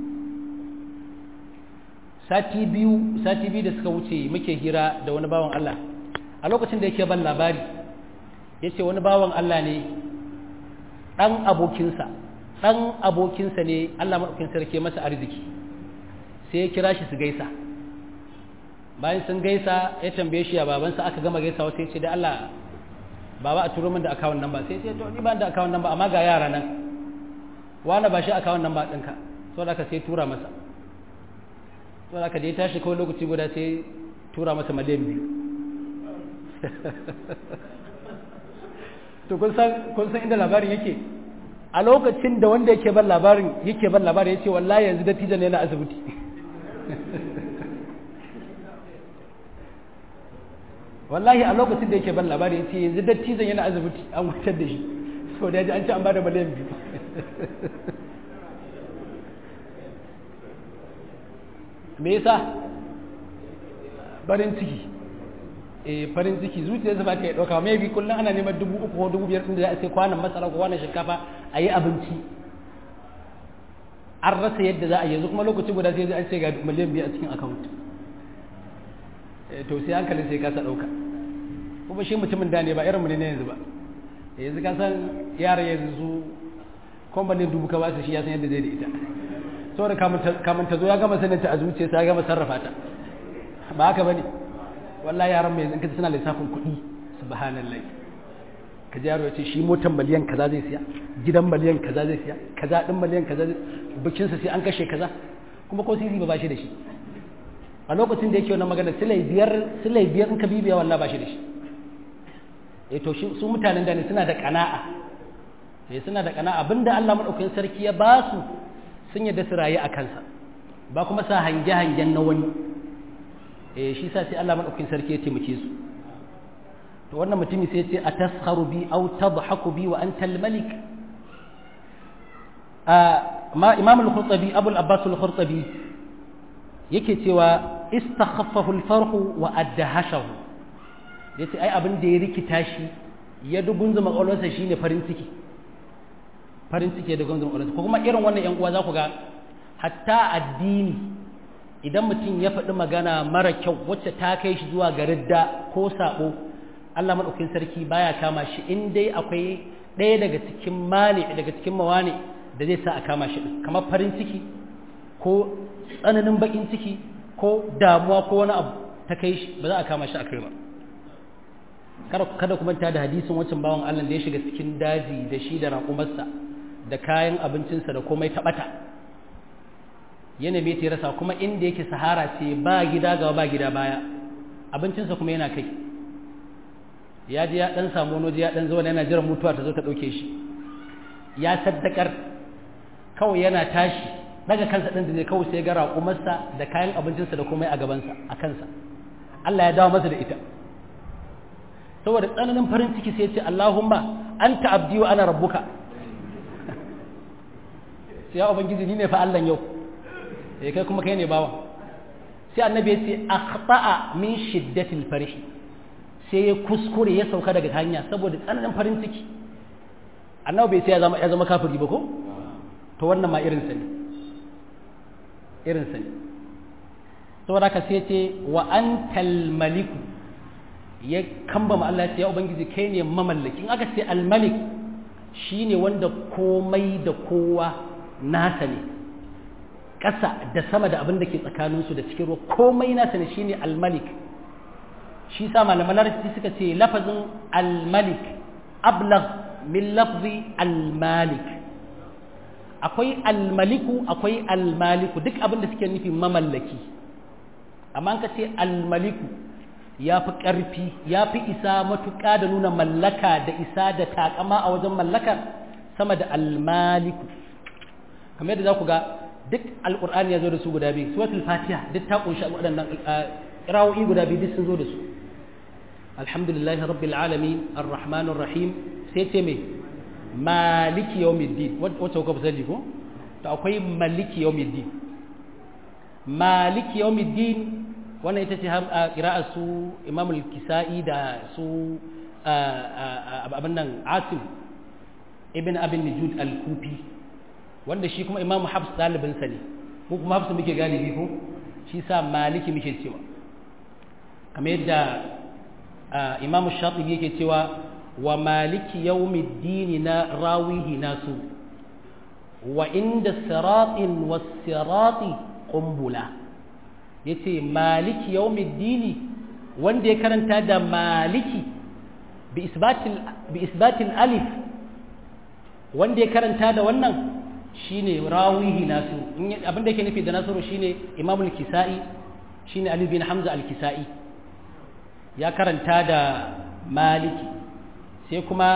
sati biyu sati biyu da suka wuce muke hira da wani bawan Allah a lokacin da yake ban labari ya ce wani bawan Allah ne ɗan abokinsa ɗan abokinsa ne Allah maɗaukin sarki masa arziki sai ya kira shi su gaisa bayan sun gaisa ya tambaye shi a babansa aka gama gaisawa sai ce da Allah baba a turo min da akawun nan ba sai ce to ni ba da akawun nan ba amma ga yara nan wani ba shi akawun nan ba ɗinka so da aka sai tura masa so da aka da ya tashi kawai lokaci guda sai tura masa miliyan biyu to kun san inda labarin yake a lokacin da wanda yake ban labarin yake ban labarin yace wallahi yanzu dattijan yana asibiti wallahi a lokacin da yake ban labarin yace yanzu dattijan yana asibiti an wutar da shi so da yaji an ce an bada miliyan biyu me yasa farin ciki eh farin ciki zuciyarsa ba ta dauka mai bi kullun ana neman dubu uku ko dubu biyar din da za a sai kwanan masara ko kwanan shinkafa a yi abinci an rasa yadda za a yanzu kuma lokaci guda sai an ce ga miliyan biyu a cikin account to sai hankalin sai kasa dauka kuma shi mutumin da ne ba irin mu ne yanzu ba yanzu ka san yara yanzu kwamfanin dubu ka ba su shi ya san yadda zai da ita saboda kamun ta zo ya gama sanin ta a zuciya sai ya gama sarrafa ta ba haka bane wallahi yaran mai yanzu kace suna lissafin kuɗi subhanallahi ka ji yaro ya ce shi motan miliyan kaza zai siya gidan miliyan kaza zai siya kaza din miliyan kaza bikin sa sai an kashe kaza kuma ko sisi ba ba shi da shi a lokacin da yake wannan magana silai biyar silai biyar in ka bibiya wallahi ba shi da shi eh to su mutanen da ne suna da kana'a eh suna da kana'a abinda Allah madaukakin sarki ya ba su sun yadda su rayu a kansa ba kuma sa hange hangen na wani eh shi sa sai Allah madaukakin sarki ya taimake su to wannan mutumi sai ya ce ataskharu bi aw tadhaku bi wa anta al-malik ma imam al-khurtabi abul abbas al-khurtabi yake cewa istakhaffahu al-farhu wa addahashahu yace ai abin da ya rikita shi ya dugunzuma kwakwalwarsa shine farin ciki farin ciki da gunzuma kwakwalwarsa ko kuma irin wannan yan uwa za ku ga hatta addini idan mutum ya faɗi magana mara kyau wacce ta kai shi zuwa ga ridda ko sabo Allah madaukakin sarki baya kama shi in dai akwai ɗaya daga cikin mali daga cikin mawani da zai sa a kama shi kamar farin ciki ko tsananin bakin ciki ko damuwa ko wani abu ta kai shi ba za a kama shi a kai ba kada kada kuma ta da hadisin wancan bawan Allah da ya shiga cikin daji da shi da raƙumarsa da kayan abincinsa da komai ta bata ya neme ta rasa kuma inda yake sahara ce ba gida gaba ba gida baya abincinsa kuma yana kai ya je ya dan samu wani ya dan zo yana jiran mutuwa ta zo ta dauke shi ya saddakar kawai yana tashi daga kansa din da zai kawai sai ga raƙumarsa da kayan abincinsa da komai a gabansa a kansa Allah ya dawo masa da ita saboda tsananin farin ciki sai ya ce Allahumma anta abdi wa ana rabbuka sai ya ubangiji ni ne fa Allah yau eh kai kuma kai ne bawa sai annabi ya ce akhta'a min shiddatil farih sai ya kuskure ya sauka daga hanya saboda tsananin farin ciki annabi bai sai ya zama ya zama kafiri ba ko to wannan ma irin sa ne irin sa ne saboda ka sai ce wa antal maliku ya kamba ma Allah ya ubangiji kai ne mamallaki in aka ce al malik shine wanda komai da kowa nasa ne ƙasa da sama da abin da ke tsakaninsu da cikin ruwa komai nasa ne shine al malik shi sa malaman larabci suka ce lafazin al malik ablagh min lafzi al malik akwai al maliku akwai al maliku duk abin da suke nufi mamallaki amma an ka ce al maliku ya fi ƙarfi ya fi isa matuƙa da nuna mallaka da isa da takama a wajen mallakar sama da almaliku kamar yadda za ku ga duk alƙur'ani ya zo da su guda biyu suratul fatiha duk ta ƙunshi waɗannan ƙirawoyi guda biyu duk sun zo da su alhamdulillahi rabbil alamin arrahmanir rahim sai ce me maliki yawmiddin wacce kuka fi sani ko to akwai maliki yawmiddin maliki yawmiddin wannan ita ce ƙira'a su imam al-kisa'i da su abin nan asim ibn abin nujud al-kufi wanda shi kuma imam habs ɗalibinsa ne mu kuma habs muke galibi ko shi sa maliki muke cewa kamar yadda imam shatibi yake cewa wa maliki yawmiddin na rawihi nasu wa inda siratin was sirati qumbula yace maliki yawmiddini wanda ya karanta da maliki bi isbatil bi isbatil alif wanda ya karanta da wannan shine rawihi nasu abinda yake nufi da nasiru shine imam al-kisai shine ali bin hamza al-kisai ya karanta da maliki sai kuma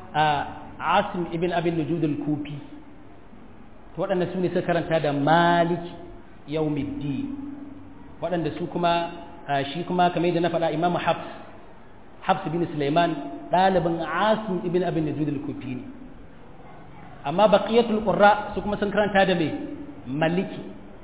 asim ibn abin nujud al-kufi to waɗannan su ne suka karanta da maliki yawmiddin waɗanda su kuma shi kuma kamar yadda na faɗa imamu hafs hafs bin sulaiman ɗalibin asim ibn abin najud al-kufi ne amma baqiyatul qurra su kuma sun karanta da mai maliki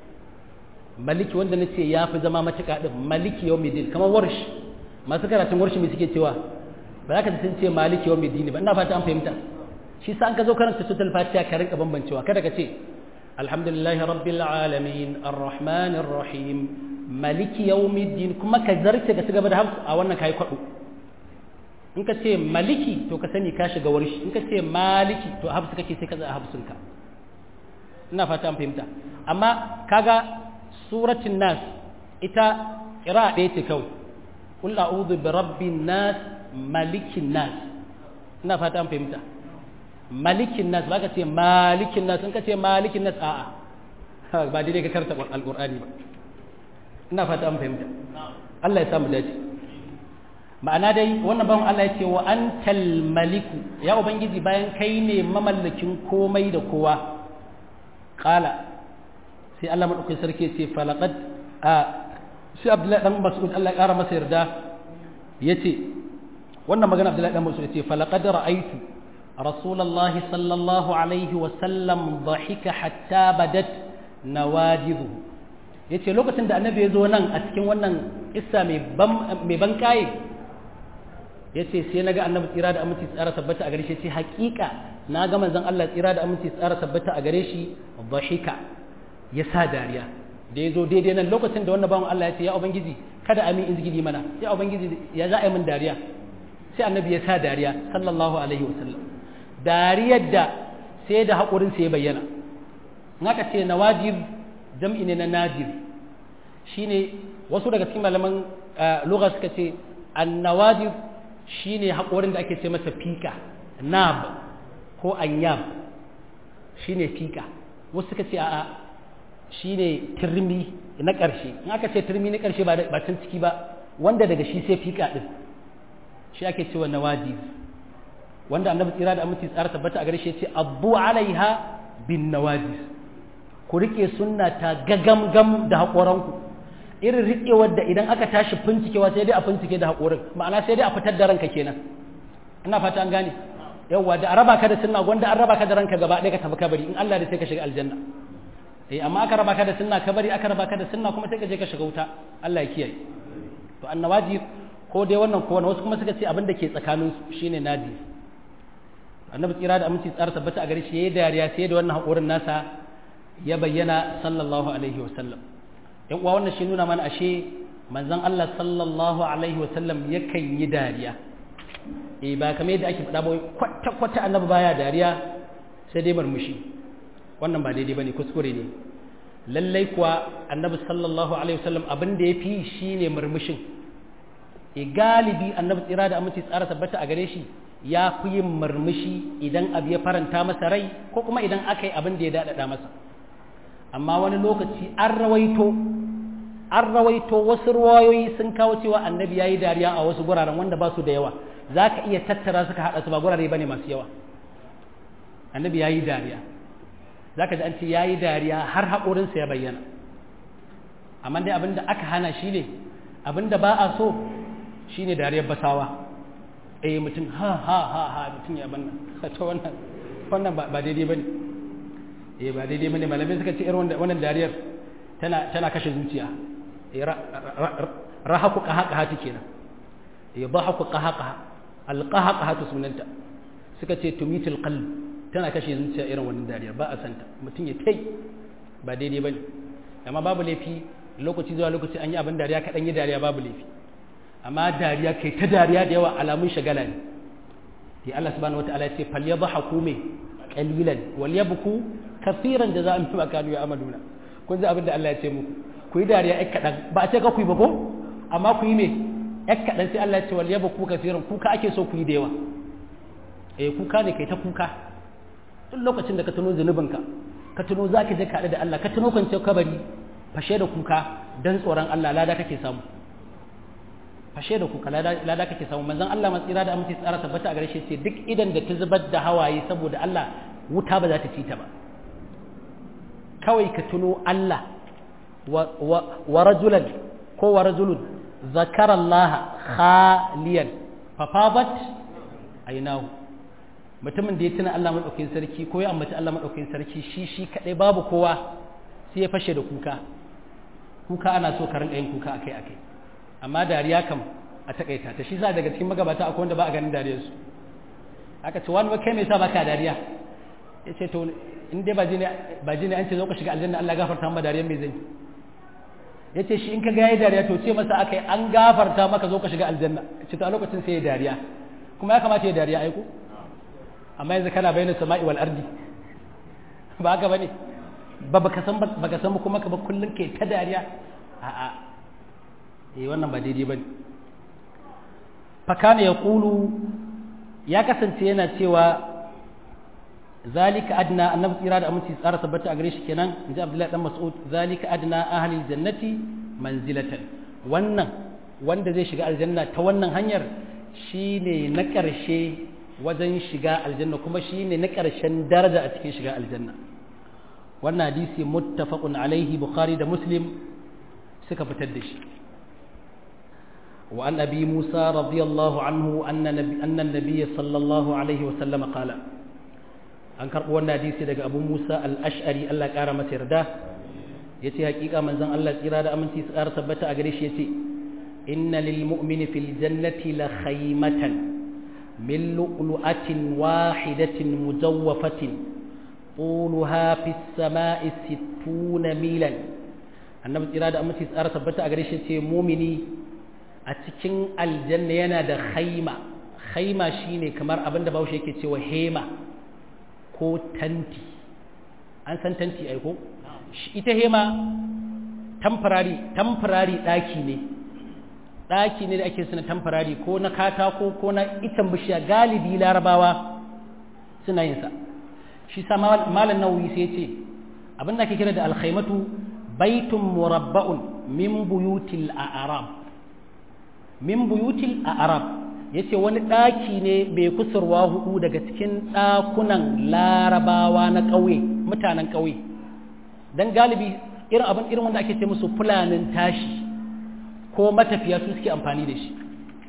maliki wanda na ce ya fi zama matuƙa ɗin maliki yawmiddin kamar warsh masu karatun warshi mai suke cewa ba za ka sun ce maliki yawmiddin ba ina fata an fahimta shi sa an ka zo karanta suratul fatiha ka rinka bambancewa kada ka ce alhamdulillahi rabbil alamin arrahmanir rahim maliki yawmiddin kuma ka zarce ka cigaba da hafsu a wannan kai kwado in ka ce maliki to ka sani ka shiga warshi in ka ce maliki to hafsu kake sai ka za hafsun ka ina fata an fahimta amma kaga suratul nas ita qira'a ɗaya ce kawai qul a'udhu bi rabbin nas malikin nas ina fata an fahimta malikin nas ba ka ce malikin nas in ka ce malikin nas a'a ba daidai ka karanta alqur'ani ba ina fata an fahimta Allah ya samu dace ma'ana dai wannan bawan Allah ya ce wa antal maliku ya ubangiji bayan kai ne mamallakin komai da kowa qala sai Allah madaukakin sarki ya ce falaqad a sai Abdullahi dan Mas'ud Allah ya kara masa yarda yace wannan magana Abdullahi dan Mas'ud yace falaqad ra'aytu a rasulullahi sallallahu alaihi wa sallam dhahika hatta badat nawajibuhu yace lokacin da annabi ya zo nan a cikin wannan kissa mai ban mai ban kai yace sai naga annabi tsira da aminci tsara tabbata a gare shi yace hakika naga manzon Allah tsira da aminci tsara tabbata a gare shi dhahika ya sa dariya da ya zo daidai nan lokacin da wannan bawan Allah ya ce ya ubangiji kada amin izgidi mana ya ubangiji ya za a yi min dariya sai annabi ya sa dariya sallallahu alaihi wasallam dariyar da sai da haƙurin sai ya bayyana in aka ce nawajib jam'i ne na najib shine wasu daga cikin malaman lugha suka ce annawajib shine haƙorin da ake ce masa fika nab ko anyab shine fika wasu suka ce a'a shine turmi na ƙarshe in aka ce turmi na ƙarshe ba ba can ciki ba wanda daga shi sai fika din shi ake cewa nawajib wanda annabi tsira da aminci tsara tabbata a gare shi yace abu alaiha bin nawajib ku rike sunna ta gagamgam da haƙoranku irin riƙewar da idan aka tashi fincikewa sai dai a fincike da haƙorin ma'ana sai dai a fitar da ranka kenan ina fata an gane yawwa da a raba ka da sunna gwanda an raba ka da ranka gaba ɗaya ka tafi kabari in Allah da sai ka shiga aljanna eh amma aka raba ka da sunna kabari aka raba ka da sunna kuma sai ka je ka shiga wuta Allah ya kiyaye to annawaji ko dai wannan ko wannan wasu kuma suka ce abin da ke tsakanin su shine nadi annabi tsira da aminci tsara tabbata a gare shi yayi dariya sai da wannan haƙorin nasa ya bayyana sallallahu alaihi wasallam yan uwa wannan shi nuna mana ashe manzon Allah sallallahu alaihi wasallam yakan yi dariya eh ba kamar yadda ake faɗa ba kwata kwata annabi baya dariya sai dai murmushi wannan ba daidai bane kuskure ne lallai kuwa annabi sallallahu alaihi wasallam abin da yafi shine murmushin eh galibi annabi tsira da aminci tsara tabbata a gare shi ya fi yin murmushi idan abu ya faranta masa rai ko kuma idan aka yi abin da ya daɗaɗa masa amma wani lokaci an rawaito an rawaito wasu ruwayoyi sun kawo cewa annabi ya yi dariya a wasu guraren wanda ba su da yawa za ka iya tattara suka haɗa su ba gurare ba ne masu yawa annabi ya yi dariya za ka ji an ce ya yi dariya har haƙorinsa ya bayyana amma dai abin da aka hana shi ne abin da ba a so shi ne dariyar basawa eh mutum ha ha ha ha mutum ya banna ta wannan wannan ba daidai ba ne eh ba daidai bane malamai suka ce irin wannan dariyar tana tana kashe zuciya eh rahaku qahaqa kenan eh dhahaku qahaqa alqahaqa sunanta suka ce tumitul qalb tana kashe zuciya irin wannan dariyar ba a santa mutum ya kai ba daidai bane amma babu laifi lokaci zuwa lokaci an yi abin dariya kadan yi dariya babu laifi amma dariya kai ta dariya da yawa alamun shagala ne sai Allah subhanahu wataala ya ce falyadhaku me qalilan walyabku kafiran da za a mima kanu ya amaluna kun ji abin da Allah ya ce muku ku yi dariya ai kadan ba a ce ka ku yi ba ko amma ku yi me ai kadan sai Allah ya ce wal yabku kafiran kuka ake so ku yi da yawa eh kuka ne kai ta kuka duk lokacin da ka tuno zanubinka ka tuno zaka je ka da Allah ka tuno kan ce kabari fashe da kuka dan tsoron Allah lada kake samu fashe da kuka lada kake samu manzon Allah matsira da amince tsara tabbata a gare shi ce duk idan da ta zubar da hawaye saboda Allah wuta ba za ta ci ta ba kawai ka tuno Allah wa rajulan ko wa rajulun zakara Allah khaliyan fafabat ainahu mutumin da ya tuna Allah madaukakin sarki ko ya ambaci Allah madaukakin sarki shi shi kadai babu kowa sai ya fashe da kuka kuka ana so ka rinka yin kuka akai akai amma dariya kam a takaita ta shi za daga cikin magabata akwai wanda ba a ganin dariyar su aka ce wani kai me yasa baka dariya yace to in dai ba jini ba jini an ce zo ka shiga aljanna Allah gafarta maka dariyar me zai yace shi in ka ga yayi dariya to ce masa akai an gafarta maka zo ka shiga aljanna ce to a lokacin sai yayi dariya kuma ya kamata yayi dariya ai ko amma yanzu kana bayyana sama'i wal ardi ba haka bane ba baka san baka san kuma ka ba kullun kai ta dariya a'a eh wannan ba daidai bane fa kana yaqulu ya kasance yana cewa zalika adna annabi tsira da aminci tsara tabbata a gare shi kenan inji Abdullahi dan Mas'ud zalika adna ahli jannati manzilatan wannan wanda zai shiga aljanna ta wannan hanyar shine na ƙarshe wajen shiga aljanna kuma shine na ƙarshen daraja a cikin shiga aljanna wannan hadisi muttafaqun alaihi bukhari da muslim suka fitar da shi wa an abi Musa radiyallahu anhu anna nabi anna an-nabiy sallallahu alaihi wa sallam qala an karbo wannan hadisi daga Abu Musa al-Ash'ari Allah ya kara masa yarda yace hakika manzon Allah tsira da aminci su ƙara tabbata a gare shi yace inna lil mu'mini fil jannati la khaymatan min lu'lu'atin wahidatin mujawwafatin طولها في السماء ستون ميلا annabi tsira da aminci tsara tabbata a gare shi ce mumini a cikin aljanna yana da khaima khaima shine kamar abin da Bahaushe yake cewa hema ko tanti an san tanti ai ko ita hema temporary temporary daki ne daki ne da ake suna temporary ko na katako ko na itan bishiya galibi larabawa suna yin sa shi sa malam nawawi sai ce abin da ake kira da alkhaimatu baitun murabba'un min buyutil a'rab min buyutil a'rab yace wani daki ne bai kusurwa hudu daga cikin dakunan larabawa na kauye mutanen kauye dan galibi irin abin irin wanda ake ce musu fulanin tashi ko matafiya su suke amfani da shi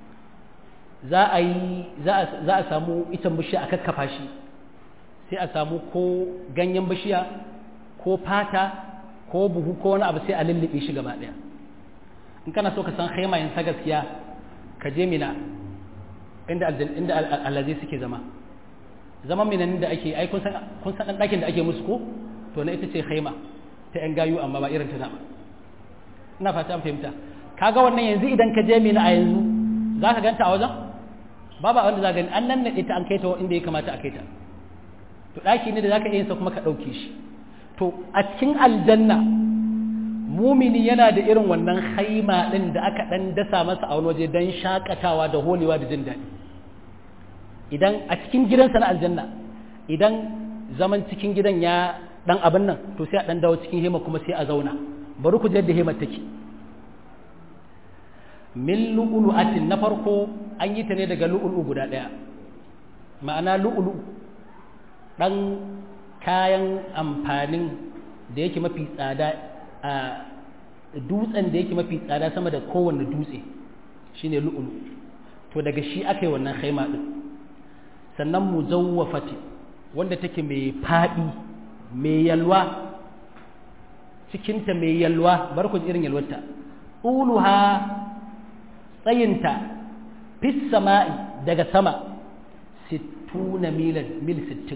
za a yi za a samu itan bishiya a kakkafa shi sai a samu ko ganyen bishiya ko fata ko buhu ko wani abu sai a lullube shi gaba daya in kana so ka san khaimayin sa gaskiya ka je mina inda inda allazi suke zama zaman minan da ake ai kun san kun san dan dakin da ake musu ko to na ita ce khaima ta yan gayu amma ba irin ta da ina fata an fahimta kaga wannan yanzu idan ka je mina a yanzu zaka ganta a wajen babu wanda zaka gani an nan ne ita an kai ta inda ya kamata a kai ta to ɗaki ne da za ka iya sa kuma ka ɗauke shi to a cikin aljanna mumini yana da irin wannan haima ɗin da aka ɗan dasa masa a wani waje don shakatawa da holewa da jin daɗi idan a cikin gidansa na aljanna idan zaman cikin gidan ya ɗan abin nan to sai a ɗan dawo cikin hema kuma sai a zauna bari ku da hemar take min lu'ulu'atin na farko an yi ta ne daga lu'ulu guda ɗaya ma'ana lu'ulu ɗan kayan amfanin da yake mafi tsada a dutsen da yake mafi tsada sama da kowanne dutse shine lu'ulu to daga shi aka yi wannan khaima ɗin sannan muzawwafati wanda take mai faɗi mai yalwa cikinta mai yalwa bar ku irin yalwarta uluha tsayinta fis sama'i daga sama sittuna milan mil sittin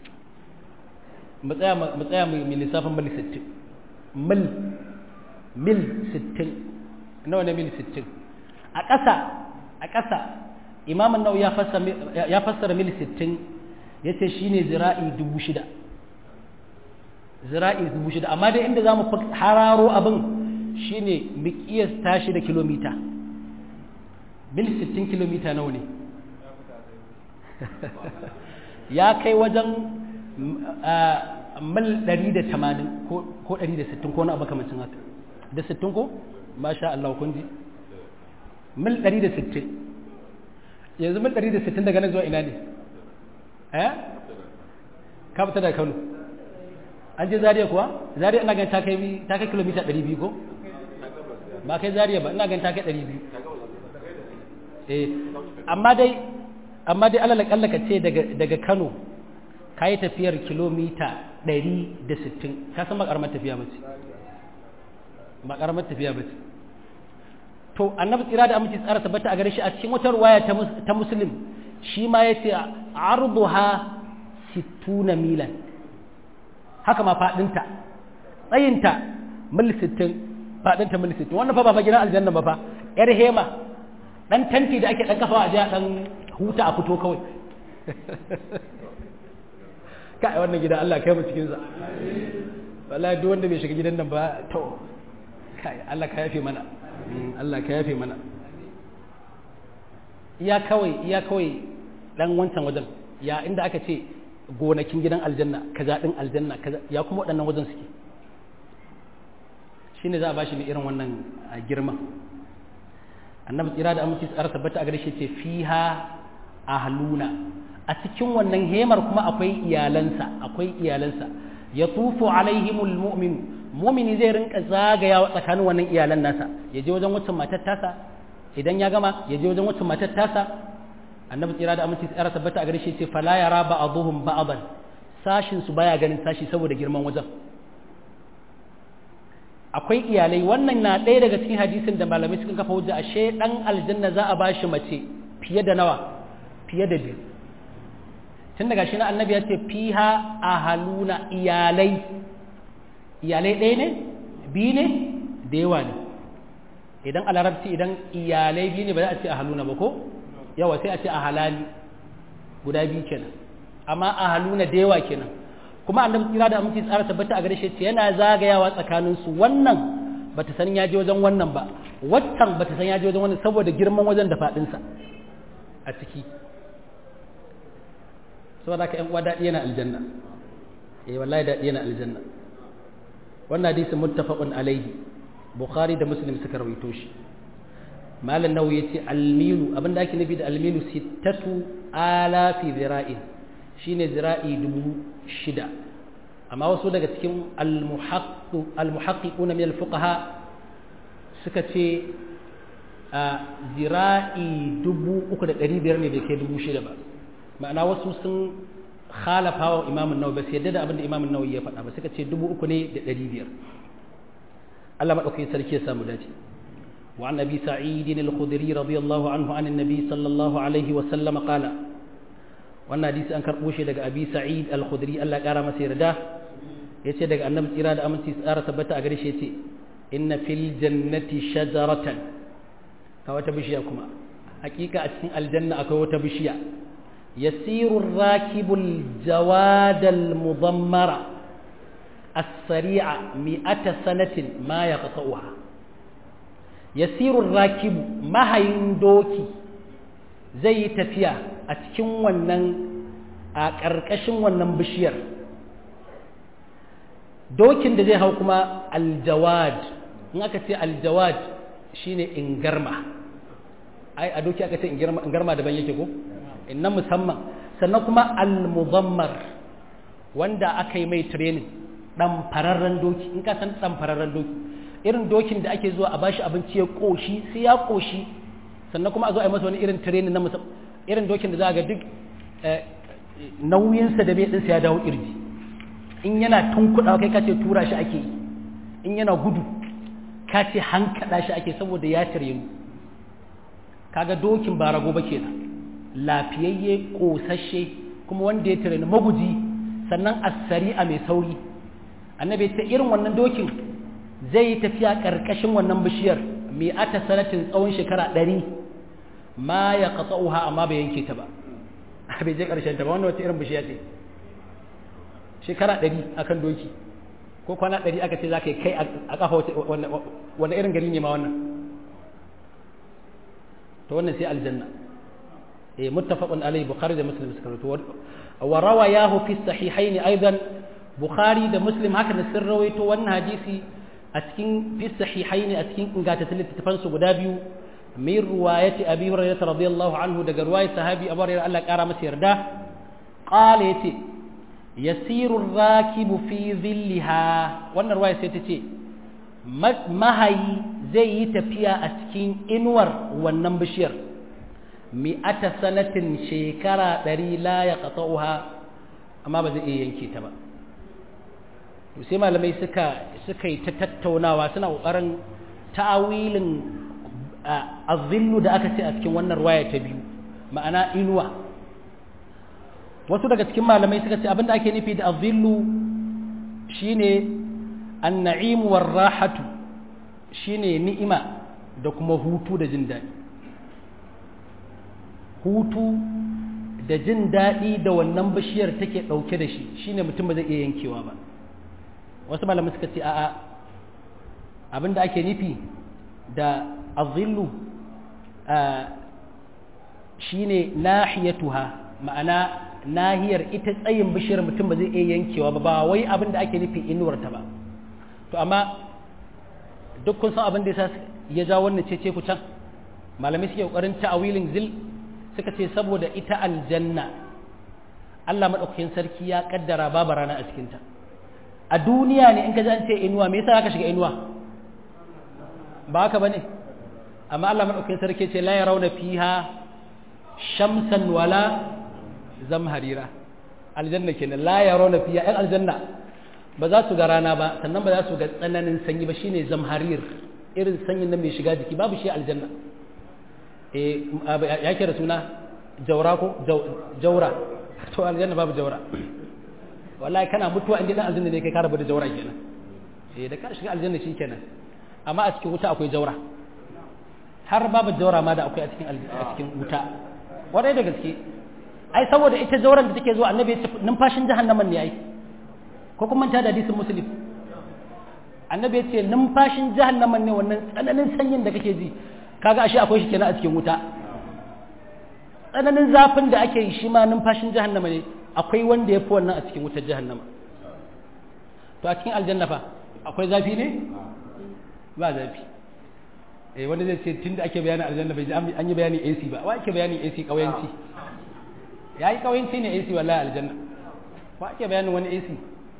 mu tsaya mu tsaya mu lissafin mil sittin mil mil sittin nawa ne mil sittin a ƙasa a ƙasa imam an-nawawi ya fassara ya fassara mil sittin yace shine zira'i dubu shida zira'i dubu shida amma dai inda zamu hararo abin shine mu kiyasta shi da kilomita mil sittin kilomita nawa ne ya kai wajen mil ɗari da tamanin ko ɗari da sittin ko na abu kamacin haka da sittin ko masha Allah kun ji mil ɗari da sittin yanzu mil ɗari da sittin daga nan zuwa ina ne eh ka fita daga Kano an je Zaria kuwa Zaria ina ganin ta kai ta kai kilomita ɗari biyu ko ba kai Zaria ba ina ganin ta kai ɗari biyu eh amma dai amma dai alal kalla ka ce daga daga Kano kai tafiyar kilomita ɗari da sittin ka san ba karamar tafiya ba ce ba karamar tafiya ba ce to annabi tsira da aminci tsara tabbata a gare shi a cikin wata ruwaya ta muslim shi ma ya ce arduha sittuna milan haka ma fadinta tsayinta mil sittin fadinta mil sittin wannan fa ba fa gidan aljanna ba fa yar hema dan tanti da ake dan kafa a jiya dan huta a fito kawai kai wannan gidan Allah kai mu cikin sa wallahi duk wanda bai shiga gidan nan ba to kai Allah ka yafe mana Allah ka yafe mana iya kawai iya kawai dan wancan wajen ya inda aka ce gonakin gidan aljanna kaza din aljanna kaza ya kuma waɗannan wajen suke shine za a bashi ne irin wannan girman annabi tsira da aminci tsara tabbata a gare shi ce fiha ahluna a cikin wannan hemar kuma akwai iyalansa akwai iyalansa yatufu alaihimul mu'min mu'mini zai rinka zagaya tsakanin wannan iyalan nasa ya je wajen waccan matar tasa idan ya gama ya je wajen wata matar tasa annabi tsira da aminci tsara tabbata a gare shi ce fala yara ba'dhum ba'dan sashin su baya ganin sashi saboda girman wajen akwai iyalai wannan na ɗaya daga cikin hadisin da malamai suka kafa hujja ashe dan aljanna za a bashi mace fiye da nawa fiye da biyu tun daga shi na annabi ya ce fiha ahaluna iyalai iyalai ɗaya ne biyu ne da yawa ne idan a larabci idan iyalai biyu ne ba za a ce ahaluna ba ko yawa sai a ce ahalali guda biyu kenan amma ahaluna da yawa kenan kuma annabi kira da aminci tsara tabbata a gare shi ce yana zagayawa tsakanin su wannan bata san ya je wajen wannan ba waccan bata san ya je wajen wannan saboda girman wajen da fadin sa a ciki saboda ka ƴan uwa dadi yana aljanna eh wallahi dadi yana aljanna wannan hadisi muttafaqun alaihi bukhari da muslim suka rawaito shi malam nawawi yace almilu abinda ake nufi da almilu sittatu alafi zira'in shine zira'i dubu shida amma wasu daga cikin almuhaqqiquna min alfuqaha suka ce zira'i dubu uku da ɗari biyar ne bai kai dubu shida ba ma'ana wasu sun khalafa wa imamun nawawi ba su yadda da abinda imamun nawawi ya faɗa ba suka ce dubu uku ne da ɗari biyar Allah maɗaukakin sarki ya samu dace وعن أبي سعيد الخدري رضي الله عنه عن النبي صلى الله عليه وسلم قال وأن حديث أنكر بوشي دق أبي سعيد الخدري الله قال مسير ده يتي دق النبي إرادة أمنتي سارة ثبت أقريش يتي إن في الجنة شجرة كواتبشيكما حقيقة أسن الجنة أكواتبشيا يسير الراكب الجواد المضمر السريع مئة سنة ما يقطعها yasirun rakibu mahayin doki zai yi tafiya a cikin wannan a ƙarƙashin wannan bishiyar dokin da zai hau kuma aljawad in aka ce aljawad shine ingarma ai a doki aka ce ingarma daban yake ko inna musamman sannan kuma almuzammar wanda aka yi mai training dan fararren doki in ka san dan fararren doki irin dokin da ake zuwa a bashi abinci ya koshi sai ya koshi sannan kuma a zo a yi masa wani irin training na musamman irin dokin da za ga duk nauyinsa da bai ɗinsa ya dawo kirji in yana tunkuɗa kai kace tura shi ake in yana gudu kace hankaɗa shi ake saboda ya trainu kaga dokin ba rago ba kenan lafiyayye kosashe kuma wanda ya trainu maguji sannan as-sari'a mai sauri annabi ta irin wannan dokin zai yi tafiya ƙarƙashin wannan bishiyar mai ata sanatin tsawon shekara ɗari ma ya ƙasa'uha amma bai yanke ta ba bai je ƙarshen ta ba wannan wata irin bishiya ce shekara ɗari akan doki ko kwana ɗari aka ce za ka yi kai a ƙafa wanda irin gari ne ma wannan to wannan sai aljanna eh muttafaqun alayhi bukhari da muslim suka rawaito wa rawayahu fi sahihaini aidan bukhari da muslim haka da sun rawaito wannan hadisi a cikin fi sahihaini a cikin ingantattun littattafan su guda biyu min ruwayati abi hurairah radiyallahu anhu daga ruwayat sahabi abu hurairah Allah kara masa yarda qala yace yasiru ar-rakibu fi dhillaha wannan ruwaya sai ta ce mahayi zai yi tafiya a cikin inuwar wannan bishiyar mi'ata sanatin shekara ɗari la ya qata'uha amma ba zai iya yanke ta ba sai malamai suka suka yi ta tattaunawa suna ƙoƙarin ta'awilin azillu da aka ce a cikin wannan ruwaya ta biyu ma'ana inuwa wasu daga cikin malamai suka ce abinda ake nufi da azillu shine an-na'im war-rahatu shine ni'ima da kuma hutu da jin daɗi hutu da jin daɗi da wannan bishiyar take ɗauke da shi shine mutum ba zai iya yankewa ba wasu malamai suka ce a'a abinda ake nufi da azillu shine nahiyatuha ma'ana nahiyar ita tsayin bishiyar mutum ba zai iya yankewa ba ba wai abinda ake nufi inuwarta ba to amma duk kun san abin da ya ja wannan cece ku can malamai suke kokarin ta'awilin zil suka ce saboda ita aljanna Allah madaukakin sarki ya kaddara babu rana a cikinta a duniya ne in ka ji an ce inuwa me yasa aka shiga inuwa ba haka bane amma Allah madaukakin sarki ce la yarawna fiha shamsan wala zamharira aljanna kenan la yarawna fiha al aljanna ba za su ga rana ba sannan ba za su ga tsananin sanyi ba shine zamharir irin sanyin nan mai shiga jiki babu shi aljanna eh yake da suna jaura ko jaura to aljanna babu jaura wallahi kana mutuwa inda dan aljanna ne kai ka rabu da jaura kenan eh da ka shiga aljanna shi kenan amma a cikin wuta akwai jaura har babu jaura ma da akwai a cikin a cikin wuta wadai da gaske ai saboda ita jauran da take zuwa annabi ya ce numfashin jahannaman ne ai ko kuma manta da hadisin muslim annabi ya ce numfashin jahannaman ne wannan tsananin sanyin da kake ji kaga ashe akwai shi kenan a cikin wuta tsananin zafin da ake yi shi ma numfashin jahannama ne akwai wanda ya fi wannan a cikin wutar jahannama to a cikin aljanna fa akwai zafi ne ba zafi eh wanda zai ce tunda ake bayanin aljanna bai ji an yi bayanin A C ba wa ake bayanin A C kauyanci yayi kauyanci ne A C wallahi aljanna wa ake bayanin wani A C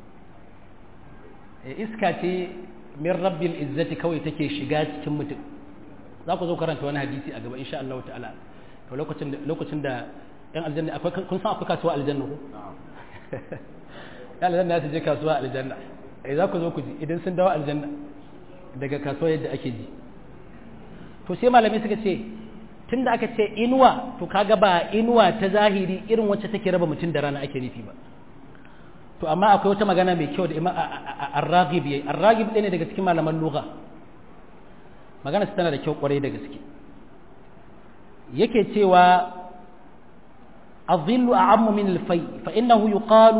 eh iska ce min rabbil izzati kawai take shiga cikin mutum za ku zo karanta wani hadisi a gaba insha Allah ta'ala to lokacin lokacin da yan aljanna akwai kun san akwai kasuwa aljanna ko yan aljanna su je kasuwa aljanna eh za ku zo ku ji idan sun dawo aljanna daga kasuwa yadda ake ji to sai malami suka ce tunda aka ce inuwa to kaga ba inuwa ta zahiri irin wacce take raba mutum da rana ake nufi ba to amma akwai wata magana mai kyau da imam ar-raghib yayi ar-raghib ɗaya ne daga cikin malaman lugha magana tana da kyau kwarai da gaske yake cewa الظل أعم من الفيء فإنه يقال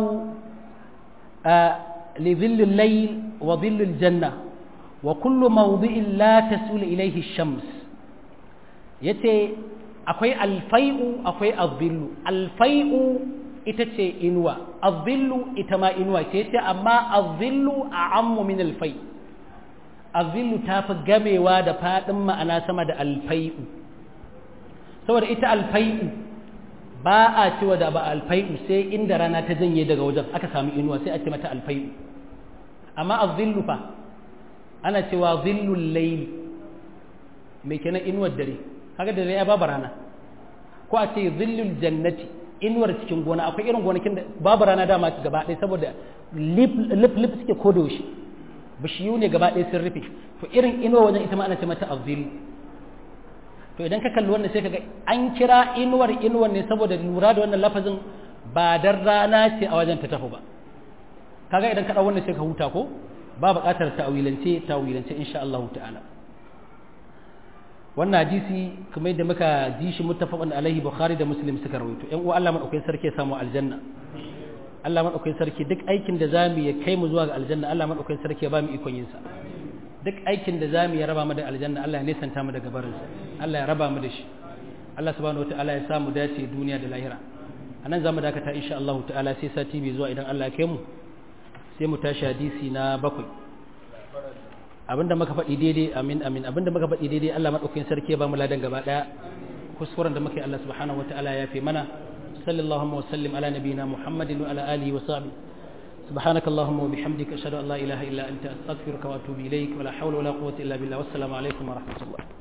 لظل الليل وظل الجنة وكل موضع لا تسول إليه الشمس يتي أكوي الفيء أكوي الظل الفيء إتتي إنوى الظل إتما إنوى يتي أما الظل أعم من الفيء الظل تافقمي وادا فاتم أنا سمد الفيء سوى إتا الفيء ba a cewa da ba alfai'u sai inda rana ta janye daga wajen aka sami inuwa sai a ce mata alfai'u amma az-zillu fa ana cewa zillul layl mai kenan inuwar dare kaga dare ya babu rana ko a ce zillul jannati inuwar cikin gona akwai irin gonakin da babu rana dama gaba ɗaya saboda lip lip lip suke kodo shi bishiyu ne gaba ɗaya sun rufe to irin inuwar wajen ita ma ana ce mata az-zillu to idan ka kalli wannan sai kaga an kira inuwar inuwar ne saboda lura da wannan lafazin ba dan rana ce a wajen ta tafi ba kaga idan ka dau wannan sai ka huta ko ba buƙatar ta'wilance ta'wilance insha Allah ta'ala wannan hadisi kuma yadda muka ji shi muttafaqun alaihi bukhari da muslim suka rawaito ƴan uwa Allah madaukakin sarki ya samu aljanna Allah madaukakin sarki duk aikin da zamu ya kai mu zuwa ga aljanna Allah madaukakin sarki ya ba mu ikon yin sa duk aikin da zamu ya raba mu da aljanna Allah ya nesanta mu daga barinsa Allah ya raba mu da shi Allah subhanahu wataala ya samu dace duniya da lahira anan zamu dakata insha Allah ta'ala sai sati mai zuwa idan Allah ya kai mu sai mu tashi hadisi na bakwai abinda muka faɗi daidai amin amin abinda muka faɗi daidai Allah madaukakin sarki ya ba mu ladan gaba daya kuskuren da muke Allah subhanahu wataala ya fi mana sallallahu wa sallim ala nabiyyina muhammadin wa ala alihi wa sahbihi سبحانك اللهم وبحمدك أشهد أن لا إله إلا أنت أستغفرك وأتوب إليك ولا حول ولا قوة إلا بالله والسلام عليكم ورحمة الله